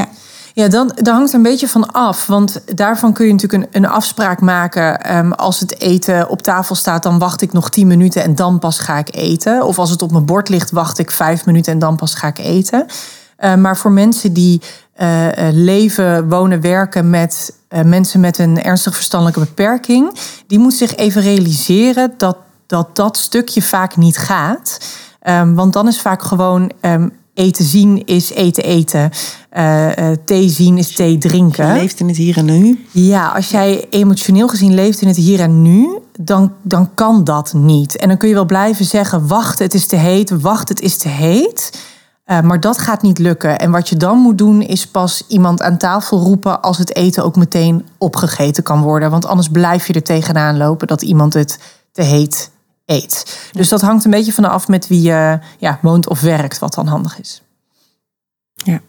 Ja, dan, daar hangt er een beetje van af. Want daarvan kun je natuurlijk een, een afspraak maken. Um, als het eten op tafel staat, dan wacht ik nog tien minuten en dan pas ga ik eten. Of als het op mijn bord ligt, wacht ik vijf minuten en dan pas ga ik eten. Uh, maar voor mensen die uh, leven, wonen, werken met uh, mensen met een ernstig verstandelijke beperking, die moeten zich even realiseren dat dat, dat stukje vaak niet gaat. Um, want dan is vaak gewoon um, eten zien is eten eten. Uh, uh, thee zien is thee drinken. Je leeft in het hier en nu. Ja, als jij emotioneel gezien leeft in het hier en nu, dan, dan kan dat niet. En dan kun je wel blijven zeggen, wacht, het is te heet, wacht, het is te heet. Uh, maar dat gaat niet lukken. En wat je dan moet doen, is pas iemand aan tafel roepen als het eten ook meteen opgegeten kan worden. Want anders blijf je er tegenaan lopen dat iemand het te heet eet. Dus dat hangt een beetje vanaf met wie je ja, woont of werkt, wat dan handig is. Ja.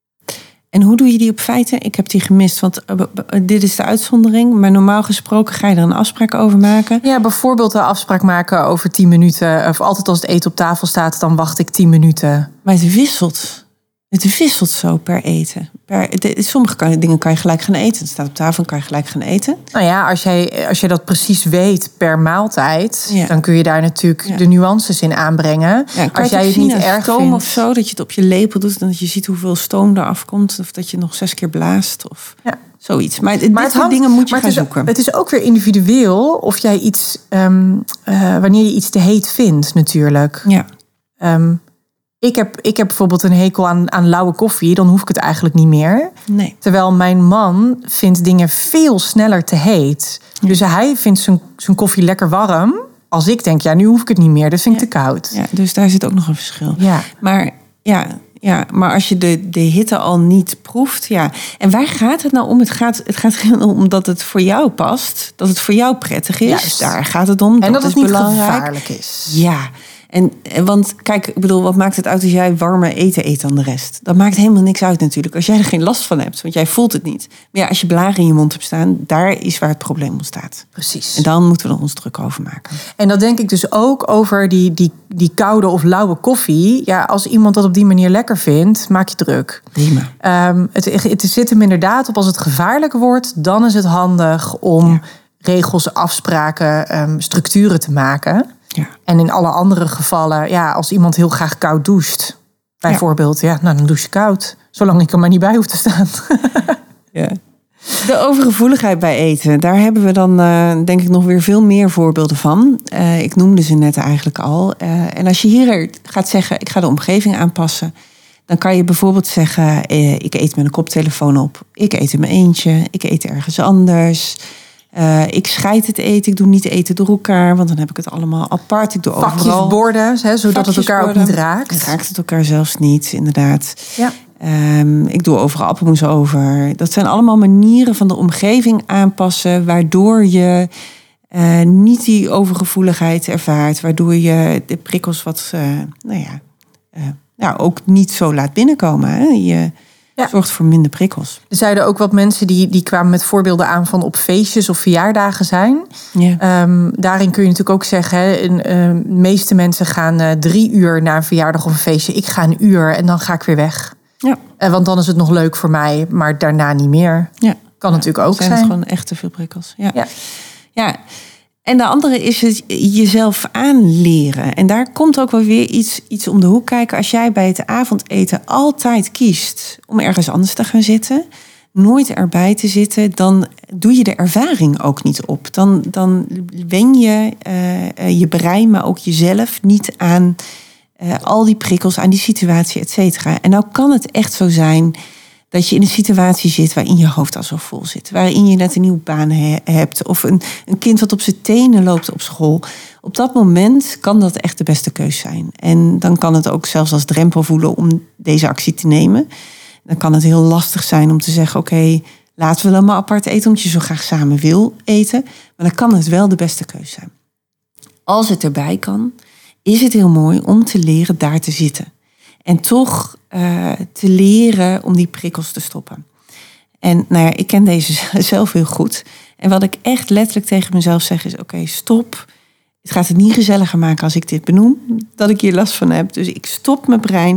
En hoe doe je die op feiten? Ik heb die gemist, want uh, dit is de uitzondering. Maar normaal gesproken ga je er een afspraak over maken. Ja, bijvoorbeeld een afspraak maken over tien minuten. Of altijd als het eten op tafel staat, dan wacht ik tien minuten. Maar het wisselt. Het wisselt zo per eten. Per, de, sommige kan, dingen kan je gelijk gaan eten. Het staat op tafel, kan je gelijk gaan eten. Nou ja, als jij, als je dat precies weet per maaltijd, ja, dan kun je daar natuurlijk ja. de nuances in aanbrengen. Ja, kan als je jij het niet erg stoom vindt of zo, dat je het op je lepel doet en dat je ziet hoeveel stoom er afkomt, of dat je nog zes keer blaast of ja. zoiets. Maar, maar dit soort dingen moet je gaan het is, zoeken. Het is ook weer individueel of jij iets, um, uh, wanneer je iets te heet vindt, natuurlijk. Ja. Um, Ik heb, ik heb bijvoorbeeld een hekel aan, aan lauwe koffie. Dan hoef ik het eigenlijk niet meer. Nee. Terwijl mijn man vindt dingen veel sneller te heet. Ja. Dus hij vindt zijn, zijn koffie lekker warm. Als ik denk, ja, nu hoef ik het niet meer. Dat vind ik ja. te koud. Ja, dus daar zit ook nog een verschil. Ja. Maar, ja, ja, maar als je de, de hitte al niet proeft. Ja. En waar gaat het nou om? Het gaat, het gaat om dat het voor jou past. Dat het voor jou prettig is. Juist. Daar gaat het om. En dat, dat is het niet belangrijk. gevaarlijk is. Ja. En, want kijk, ik bedoel, wat maakt het uit als jij warmer eten eet dan de rest? Dat maakt helemaal niks uit natuurlijk, als jij er geen last van hebt. Want jij voelt het niet. Maar ja, als je blaren in je mond hebt staan, daar is waar het probleem ontstaat. Precies. En dan moeten we er ons druk over maken. En dat denk ik dus ook over die, die, die koude of lauwe koffie. Ja, als iemand dat op die manier lekker vindt, maak je druk. Prima. Um, het, het zit hem inderdaad op als het gevaarlijk wordt, dan is het handig om ja. regels, afspraken, um, structuren te maken. Ja. En in alle andere gevallen, ja, als iemand heel graag koud doucht, bijvoorbeeld, ja, ja nou, dan douche je koud. Zolang ik er maar niet bij hoef te staan. Ja. De overgevoeligheid bij eten, daar hebben we dan uh, denk ik nog weer veel meer voorbeelden van. Uh, ik noemde ze net eigenlijk al. Uh, en als je hier gaat zeggen, ik ga de omgeving aanpassen, dan kan je bijvoorbeeld zeggen, uh, ik eet met een koptelefoon op. Ik eet in mijn eentje, ik eet ergens anders. Uh, ik scheid het eten, ik doe niet eten door elkaar, want dan heb ik het allemaal apart. Ik doe vakjes overal borden, hè, zodat het elkaar borden. ook niet raakt. Het raakt het elkaar zelfs niet, inderdaad. Ja. Um, ik doe overal appelmoes over. Dat zijn allemaal manieren van de omgeving aanpassen, waardoor je uh, niet die overgevoeligheid ervaart, waardoor je de prikkels wat, uh, nou ja, uh, nou, ook niet zo laat binnenkomen. Hè? Je Ja. zorgt voor minder prikkels. Er zeiden ook wat mensen die, die kwamen met voorbeelden aan van op feestjes of verjaardagen zijn. Ja. Um, daarin kun je natuurlijk ook zeggen, hè, in, uh, de meeste mensen gaan uh, drie uur naar een verjaardag of een feestje. Ik ga een uur en dan ga ik weer weg. Ja. Uh, want dan is het nog leuk voor mij, maar daarna niet meer. Ja. Kan ja, natuurlijk ook zijn. zijn. Het gewoon echt te veel prikkels. Ja. Ja. ja. En de andere is het jezelf aanleren. En daar komt ook wel weer iets, iets om de hoek kijken. Als jij bij het avondeten altijd kiest om ergens anders te gaan zitten, nooit erbij te zitten, dan doe je de ervaring ook niet op. Dan, dan wen je uh, je brein, maar ook jezelf niet aan uh, al die prikkels, aan die situatie, et cetera. En nou kan het echt zo zijn dat je in een situatie zit waarin je hoofd al zo vol zit. Waarin je net een nieuwe baan he- hebt. Of een, een kind wat op zijn tenen loopt op school. Op dat moment kan dat echt de beste keus zijn. En dan kan het ook zelfs als drempel voelen om deze actie te nemen. Dan kan het heel lastig zijn om te zeggen, oké, okay, laten we dan maar apart eten, omdat je zo graag samen wil eten. Maar dan kan het wel de beste keus zijn. Als het erbij kan, is het heel mooi om te leren daar te zitten. En toch uh, te leren om die prikkels te stoppen. En nou ja, ik ken deze zelf heel goed. En wat ik echt letterlijk tegen mezelf zeg is, oké, okay, stop. Het gaat het niet gezelliger maken als ik dit benoem, dat ik hier last van heb. Dus ik stop mijn brein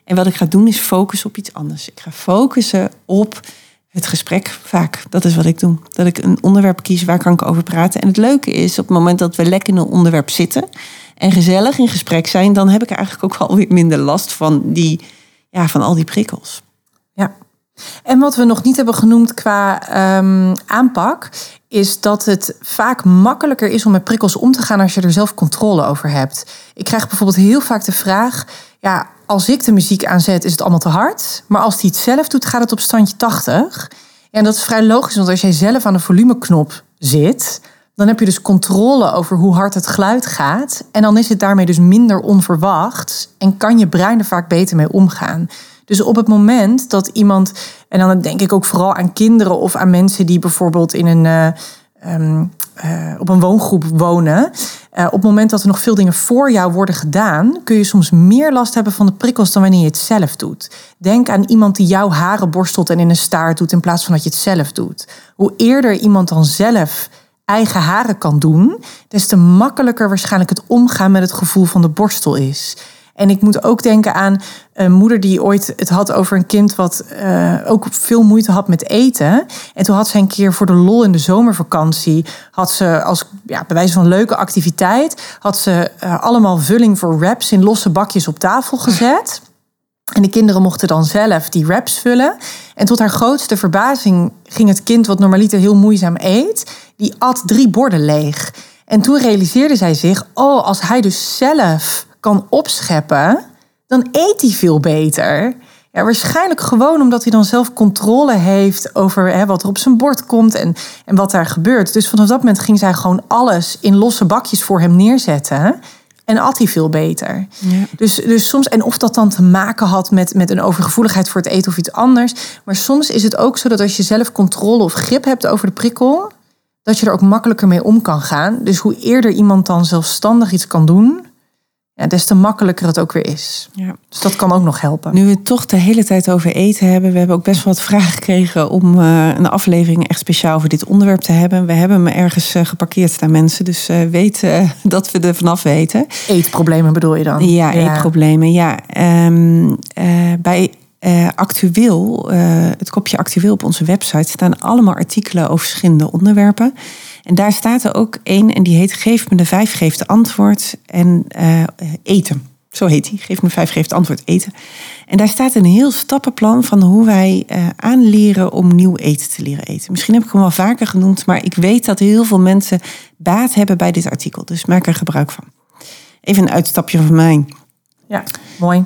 En wat ik ga doen is focussen op iets anders. Ik ga focussen op het gesprek vaak. Dat is wat ik doe. Dat ik een onderwerp kies, waar kan ik over praten. En het leuke is, op het moment dat we lekker in een onderwerp zitten en gezellig in gesprek zijn, dan heb ik eigenlijk ook wel weer minder last van, die, ja, van al die prikkels. Ja. En wat we nog niet hebben genoemd qua um, aanpak, is dat het vaak makkelijker is om met prikkels om te gaan als je er zelf controle over hebt. Ik krijg bijvoorbeeld heel vaak de vraag, ja, als ik de muziek aanzet, is het allemaal te hard. Maar als hij het zelf doet, gaat het op standje tachtig. En dat is vrij logisch, want als jij zelf aan de volumeknop zit, dan heb je dus controle over hoe hard het geluid gaat. En dan is het daarmee dus minder onverwacht en kan je brein er vaak beter mee omgaan. Dus op het moment dat iemand, en dan denk ik ook vooral aan kinderen of aan mensen die bijvoorbeeld in een, uh, um, uh, op een woongroep wonen. Uh, op het moment dat er nog veel dingen voor jou worden gedaan, kun je soms meer last hebben van de prikkels dan wanneer je het zelf doet. Denk aan iemand die jouw haren borstelt en in een staart doet in plaats van dat je het zelf doet. Hoe eerder iemand dan zelf eigen haren kan doen, des te makkelijker waarschijnlijk het omgaan met het gevoel van de borstel is. En ik moet ook denken aan een moeder die ooit het had over een kind wat uh, ook veel moeite had met eten. En toen had ze een keer voor de lol in de zomervakantie, had ze als ja, bij wijze van leuke activiteit, had ze uh, allemaal vulling voor wraps in losse bakjes op tafel gezet. En de kinderen mochten dan zelf die wraps vullen. En tot haar grootste verbazing ging het kind, wat normaliter heel moeizaam eet, die at drie borden leeg. En toen realiseerde zij zich, oh, als hij dus zelf kan opscheppen, dan eet hij veel beter. Ja, waarschijnlijk gewoon omdat hij dan zelf controle heeft over hè, wat er op zijn bord komt en, en wat daar gebeurt. Dus vanaf dat moment ging zij gewoon alles in losse bakjes voor hem neerzetten. En at hij veel beter. Ja. Dus, dus soms, en of dat dan te maken had met, met een overgevoeligheid voor het eten of iets anders. Maar soms is het ook zo dat als je zelf controle of grip hebt over de prikkel, dat je er ook makkelijker mee om kan gaan. Dus hoe eerder iemand dan zelfstandig iets kan doen, ja, des te makkelijker het ook weer is. Ja. Dus dat kan ook nog helpen. Nu we het toch de hele tijd over eten hebben, we hebben ook best wel wat vragen gekregen om uh, een aflevering echt speciaal voor dit onderwerp te hebben. We hebben hem ergens uh, geparkeerd naar mensen, dus uh, weet uh, dat we er vanaf weten. Eetproblemen bedoel je dan? Ja, ja. eetproblemen, ja. Um, uh, bij uh, actueel, uh, het kopje actueel op onze website staan allemaal artikelen over verschillende onderwerpen. En daar staat er ook één en die heet Geef me de vijf, geef de antwoord en uh, eten. Zo heet die, Geef me de vijf, geef de antwoord eten. En daar staat een heel stappenplan van hoe wij uh, aanleren om nieuw eten te leren eten. Misschien heb ik hem wel vaker genoemd, maar ik weet dat heel veel mensen baat hebben bij dit artikel. Dus maak er gebruik van. Even een uitstapje van mij. Ja, mooi.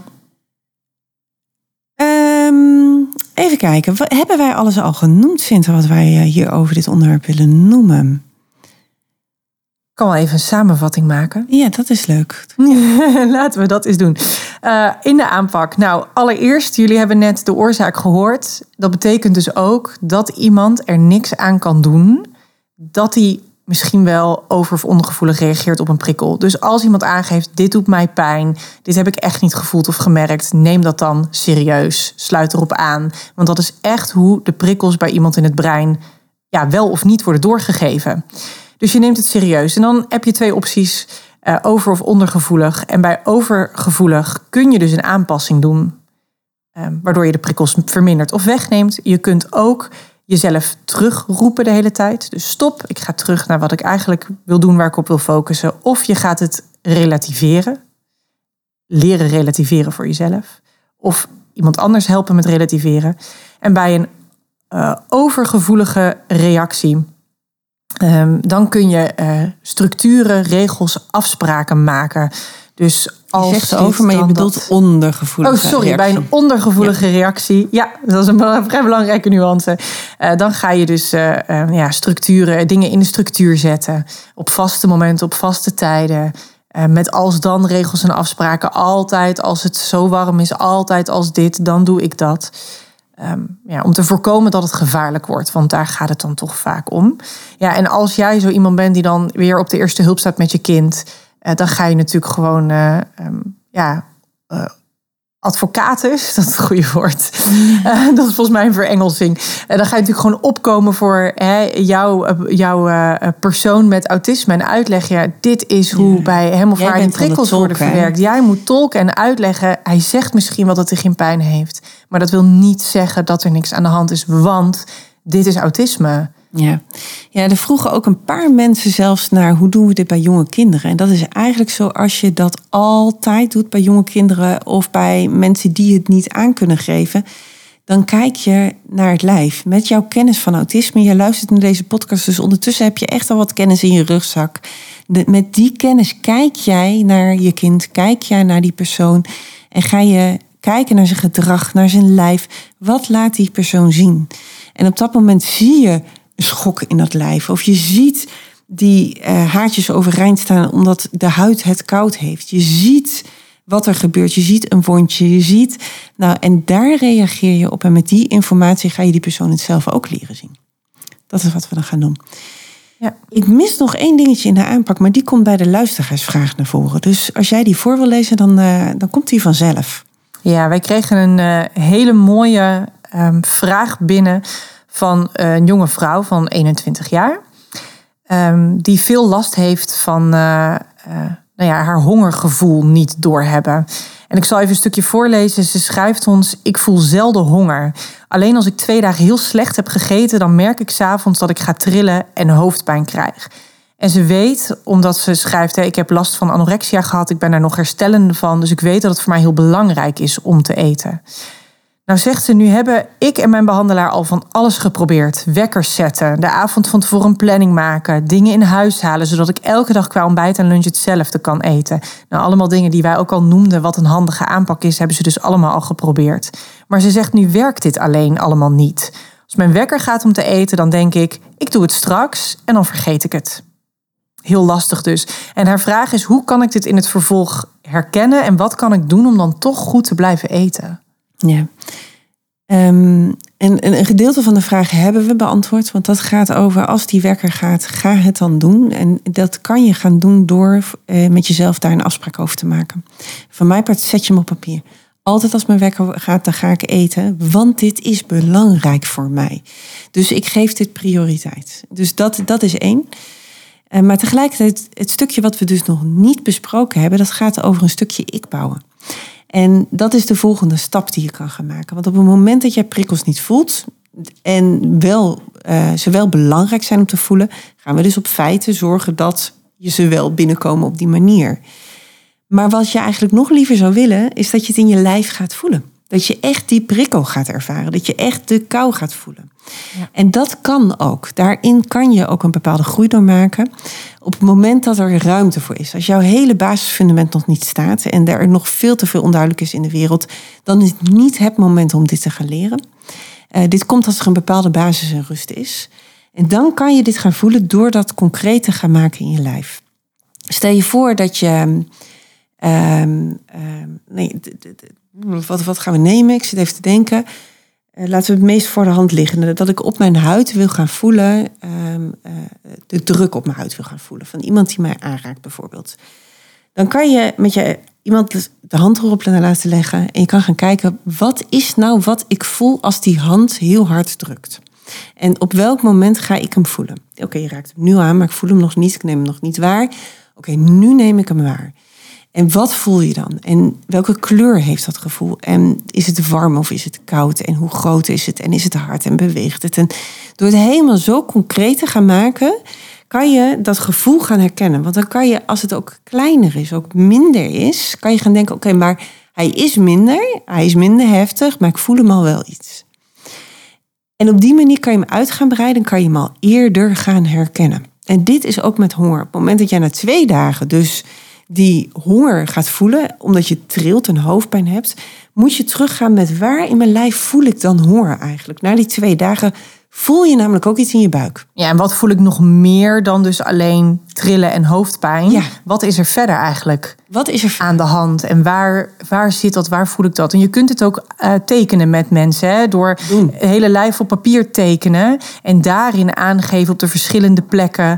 Um, even kijken, wat, hebben wij alles al genoemd, Sinta, wat wij hier over dit onderwerp willen noemen? Ik kan wel even een samenvatting maken. Ja, dat is leuk. Laten we dat eens doen. Uh, in de aanpak. Nou, allereerst, jullie hebben net de oorzaak gehoord. Dat betekent dus ook dat iemand er niks aan kan doen, dat hij misschien wel over- of ondergevoelig reageert op een prikkel. Dus als iemand aangeeft, dit doet mij pijn, dit heb ik echt niet gevoeld of gemerkt, neem dat dan serieus. Sluit erop aan. Want dat is echt hoe de prikkels bij iemand in het brein ja, wel of niet worden doorgegeven. Dus je neemt het serieus. En dan heb je twee opties, uh, over- of ondergevoelig. En bij overgevoelig kun je dus een aanpassing doen, uh, waardoor je de prikkels vermindert of wegneemt. Je kunt ook jezelf terugroepen de hele tijd. Dus stop, ik ga terug naar wat ik eigenlijk wil doen, waar ik op wil focussen. Of je gaat het relativeren. Leren relativeren voor jezelf. Of iemand anders helpen met relativeren. En bij een uh, overgevoelige reactie, um, dan kun je uh, structuren, regels, afspraken maken. Dus als je zegt over, maar je bedoelt dat ondergevoelige Oh, sorry, reactie. bij een ondergevoelige ja. reactie. Ja, dat is een vrij belangrijke nuance. Uh, dan ga je dus uh, uh, ja, structuren, dingen in de structuur zetten. Op vaste momenten, op vaste tijden. Uh, met als dan regels en afspraken. Altijd als het zo warm is, altijd als dit, dan doe ik dat. Um, ja, om te voorkomen dat het gevaarlijk wordt. Want daar gaat het dan toch vaak om. Ja, en als jij zo iemand bent die dan weer op de eerste hulp staat met je kind, Uh, dan ga je natuurlijk gewoon uh, um, ja, uh, advocatus, dat is het goede woord. Uh, dat is volgens mij een verengelsing. Uh, dan ga je natuurlijk gewoon opkomen voor hè, jouw, uh, jouw uh, persoon met autisme en uitleggen. Ja, dit is hoe ja. bij hem of Jij haar die prikkels tolk, worden verwerkt. Hè? Jij moet tolken en uitleggen. Hij zegt misschien wel dat hij geen pijn heeft. Maar dat wil niet zeggen dat er niks aan de hand is. Want dit is autisme. Ja. ja, er vroegen ook een paar mensen zelfs naar hoe doen we dit bij jonge kinderen. En dat is eigenlijk zoals je dat altijd doet bij jonge kinderen of bij mensen die het niet aan kunnen geven. Dan kijk je naar het lijf. Met jouw kennis van autisme, je luistert naar deze podcast, dus ondertussen heb je echt al wat kennis in je rugzak. De, met die kennis kijk jij naar je kind, kijk jij naar die persoon en ga je kijken naar zijn gedrag, naar zijn lijf. Wat laat die persoon zien? En op dat moment zie je een schok in dat lijf. Of je ziet die uh, haartjes overeind staan omdat de huid het koud heeft. Je ziet wat er gebeurt. Je ziet een wondje. Je ziet. Nou, en daar reageer je op. En met die informatie ga je die persoon het zelf ook leren zien. Dat is wat we dan gaan doen. Ja. Ik mis nog één dingetje in de aanpak, maar die komt bij de luisteraarsvraag naar voren. Dus als jij die voor wil lezen, dan, uh, dan komt die vanzelf. Ja, wij kregen een uh, hele mooie um, vraag binnen van een jonge vrouw van eenentwintig jaar. Um, die veel last heeft van uh, uh, nou ja, haar hongergevoel niet doorhebben. En ik zal even een stukje voorlezen. Ze schrijft ons: ik voel zelden honger. Alleen als ik twee dagen heel slecht heb gegeten, dan merk ik 's avonds dat ik ga trillen en hoofdpijn krijg. En ze weet, omdat ze schrijft, ik heb last van anorexia gehad, ik ben daar nog herstellende van, dus ik weet dat het voor mij heel belangrijk is om te eten. Nou zegt ze, nu hebben ik en mijn behandelaar al van alles geprobeerd. Wekkers zetten, de avond van tevoren een planning maken, dingen in huis halen, zodat ik elke dag qua ontbijt en lunch hetzelfde kan eten. Nou, allemaal dingen die wij ook al noemden wat een handige aanpak is, hebben ze dus allemaal al geprobeerd. Maar ze zegt, nu werkt dit alleen allemaal niet. Als mijn wekker gaat om te eten, dan denk ik, ik doe het straks en dan vergeet ik het. Heel lastig dus. En haar vraag is, hoe kan ik dit in het vervolg herkennen en wat kan ik doen om dan toch goed te blijven eten? Ja, um, en een gedeelte van de vraag hebben we beantwoord. Want dat gaat over, als die wekker gaat, ga het dan doen. En dat kan je gaan doen door uh, met jezelf daar een afspraak over te maken. Van mijn part zet je hem op papier. Altijd als mijn wekker gaat, dan ga ik eten. Want dit is belangrijk voor mij. Dus ik geef dit prioriteit. Dus dat, dat is één. Uh, maar tegelijkertijd, het stukje wat we dus nog niet besproken hebben, dat gaat over een stukje ik bouwen. En dat is de volgende stap die je kan gaan maken. Want op het moment dat jij prikkels niet voelt en wel, uh, ze wel belangrijk zijn om te voelen, gaan we dus op feiten zorgen dat je ze wel binnenkomen op die manier. Maar wat je eigenlijk nog liever zou willen, is dat je het in je lijf gaat voelen. Dat je echt die prikkel gaat ervaren. Dat je echt de kou gaat voelen. Ja. En dat kan ook. Daarin kan je ook een bepaalde groei doormaken. Op het moment dat er ruimte voor is. Als jouw hele basisfundament nog niet staat en er nog veel te veel onduidelijk is in de wereld, dan is het niet het moment om dit te gaan leren. Uh, dit komt als er een bepaalde basis en rust is. En dan kan je dit gaan voelen door dat concreet te gaan maken in je lijf. Stel je voor dat je... Uh, uh, nee, d- d- d- wat, wat gaan we nemen? Ik zit even te denken. Uh, laten we het meest voor de hand liggen. Dat ik op mijn huid wil gaan voelen. Uh, uh, de druk op mijn huid wil gaan voelen. Van iemand die mij aanraakt bijvoorbeeld. Dan kan je met je iemand de hand erop laten leggen. En je kan gaan kijken. Wat is nou wat ik voel als die hand heel hard drukt? En op welk moment ga ik hem voelen? Oké, okay, je raakt hem nu aan. Maar ik voel hem nog niet. Ik neem hem nog niet waar. Oké, okay, nu neem ik hem waar. En wat voel je dan? En welke kleur heeft dat gevoel? En is het warm of is het koud? En hoe groot is het? En is het hard en beweegt het? En door het helemaal zo concreet te gaan maken, kan je dat gevoel gaan herkennen. Want dan kan je, als het ook kleiner is, ook minder is, kan je gaan denken, oké, okay, maar hij is minder, hij is minder heftig, maar ik voel hem al wel iets. En op die manier kan je hem uit gaan breiden, kan je hem al eerder gaan herkennen. En dit is ook met honger. Op het moment dat jij na twee dagen dus die honger gaat voelen, omdat je trilt en hoofdpijn hebt, moet je teruggaan met waar in mijn lijf voel ik dan honger eigenlijk. Na die twee dagen voel je namelijk ook iets in je buik. Ja, en wat voel ik nog meer dan dus alleen trillen en hoofdpijn? Ja. Wat is er verder eigenlijk Wat is er aan de hand? En waar, waar zit dat? Waar voel ik dat? En je kunt het ook uh, tekenen met mensen. Hè? Door Doen. het hele lijf op papier tekenen. En daarin aangeven op de verschillende plekken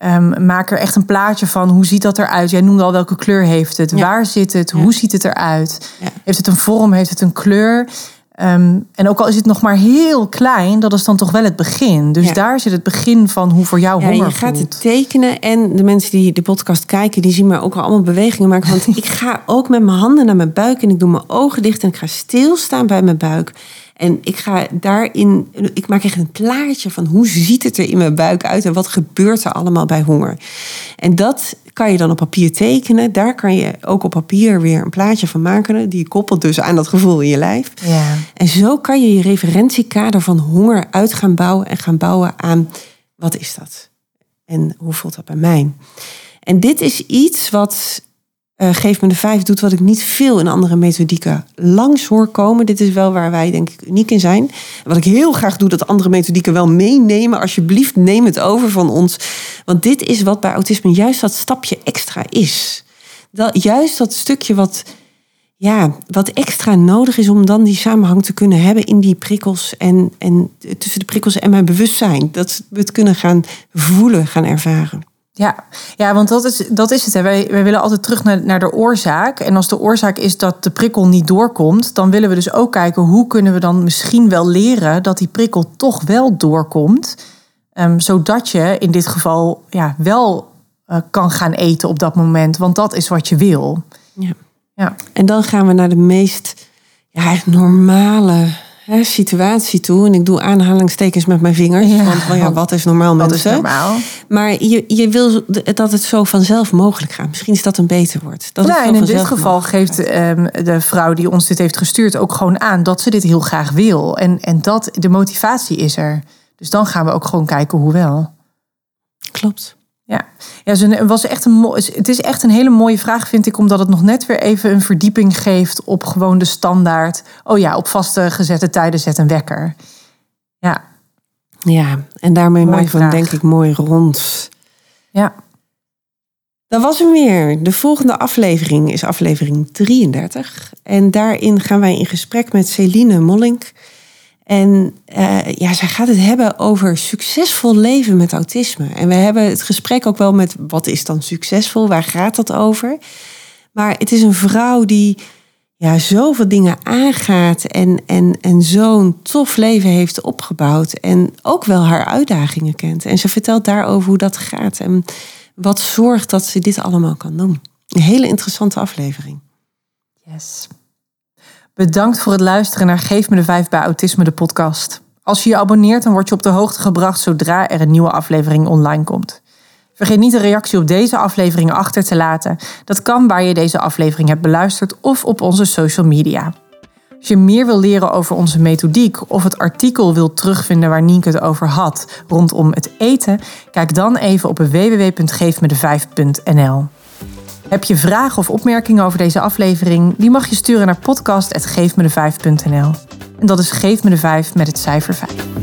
Um, maak er echt een plaatje van. Hoe ziet dat eruit? Jij noemde al welke kleur heeft het? Ja. Waar zit het? Ja. Hoe ziet het eruit? Ja. Heeft het een vorm? Heeft het een kleur? Um, en ook al is het nog maar heel klein, dat is dan toch wel het begin. Dus ja. daar zit het begin van hoe voor jou ja, honger je gaat voelt. het tekenen en de mensen die de podcast kijken, die zien me ook al allemaal bewegingen maken. Want ik ga ook met mijn handen naar mijn buik en ik doe mijn ogen dicht en ik ga stilstaan bij mijn buik. En ik ga daarin, ik maak echt een plaatje van hoe ziet het er in mijn buik uit en wat gebeurt er allemaal bij honger. En dat kan je dan op papier tekenen. Daar kan je ook op papier weer een plaatje van maken. Die koppelt dus aan dat gevoel in je lijf. Ja. En zo kan je je referentiekader van honger uit gaan bouwen en gaan bouwen aan wat is dat? En hoe voelt dat bij mij? En dit is iets wat Uh, Geef me de vijf doet wat ik niet veel in andere methodieken langs hoor komen. Dit is wel waar wij denk ik uniek in zijn. Wat ik heel graag doe, dat andere methodieken wel meenemen. Alsjeblieft, neem het over van ons. Want dit is wat bij autisme juist dat stapje extra is. Dat, juist dat stukje wat, ja, wat extra nodig is om dan die samenhang te kunnen hebben in die prikkels en, en tussen de prikkels en mijn bewustzijn. Dat we het kunnen gaan voelen, gaan ervaren. Ja, ja, want dat is, dat is het. Hè. Wij, wij willen altijd terug naar, naar de oorzaak. En als de oorzaak is dat de prikkel niet doorkomt, dan willen we dus ook kijken hoe kunnen we dan misschien wel leren dat die prikkel toch wel doorkomt. Um, zodat je in dit geval ja, wel uh, kan gaan eten op dat moment. Want dat is wat je wil. Ja. Ja. En dan gaan we naar de meest ja, normale Hè, situatie toe. En ik doe aanhalingstekens met mijn vingers. Ja. Want well ja, wat is normaal, wat mensen? Is normaal? Maar je, je wil dat het zo vanzelf mogelijk gaat. Misschien is dat een beter woord. Dat ja, en in dit geval geeft um, de vrouw die ons dit heeft gestuurd ook gewoon aan dat ze dit heel graag wil. En, en dat de motivatie is er. Dus dan gaan we ook gewoon kijken hoe wel. Klopt. Ja, ja het, was echt een, het is echt een hele mooie vraag, vind ik, omdat het nog net weer even een verdieping geeft op gewoon de standaard. Oh ja, op vaste gezette tijden zet een wekker. Ja, ja en daarmee maken we hem denk ik mooi rond. Ja. Dat was hem weer. De volgende aflevering is aflevering drieëndertig. En daarin gaan wij in gesprek met Celine Mollink. En uh, ja, zij gaat het hebben over succesvol leven met autisme. En we hebben het gesprek ook wel met wat is dan succesvol? Waar gaat dat over? Maar het is een vrouw die ja, zoveel dingen aangaat en, en, en zo'n tof leven heeft opgebouwd. En ook wel haar uitdagingen kent. En ze vertelt daarover hoe dat gaat. En wat zorgt dat ze dit allemaal kan doen. Een hele interessante aflevering. Yes. Bedankt voor het luisteren naar Geef me de vijf bij Autisme, de podcast. Als je je abonneert, dan word je op de hoogte gebracht zodra er een nieuwe aflevering online komt. Vergeet niet een reactie op deze aflevering achter te laten. Dat kan waar je deze aflevering hebt beluisterd of op onze social media. Als je meer wil leren over onze methodiek of het artikel wilt terugvinden waar Nienke het over had rondom het eten, kijk dan even op w w w punt geef me de vijf punt n l. Heb je vragen of opmerkingen over deze aflevering? Die mag je sturen naar podcast punt geef me de vijf punt n l. En dat is Geef me de vijf met het cijfer vijf.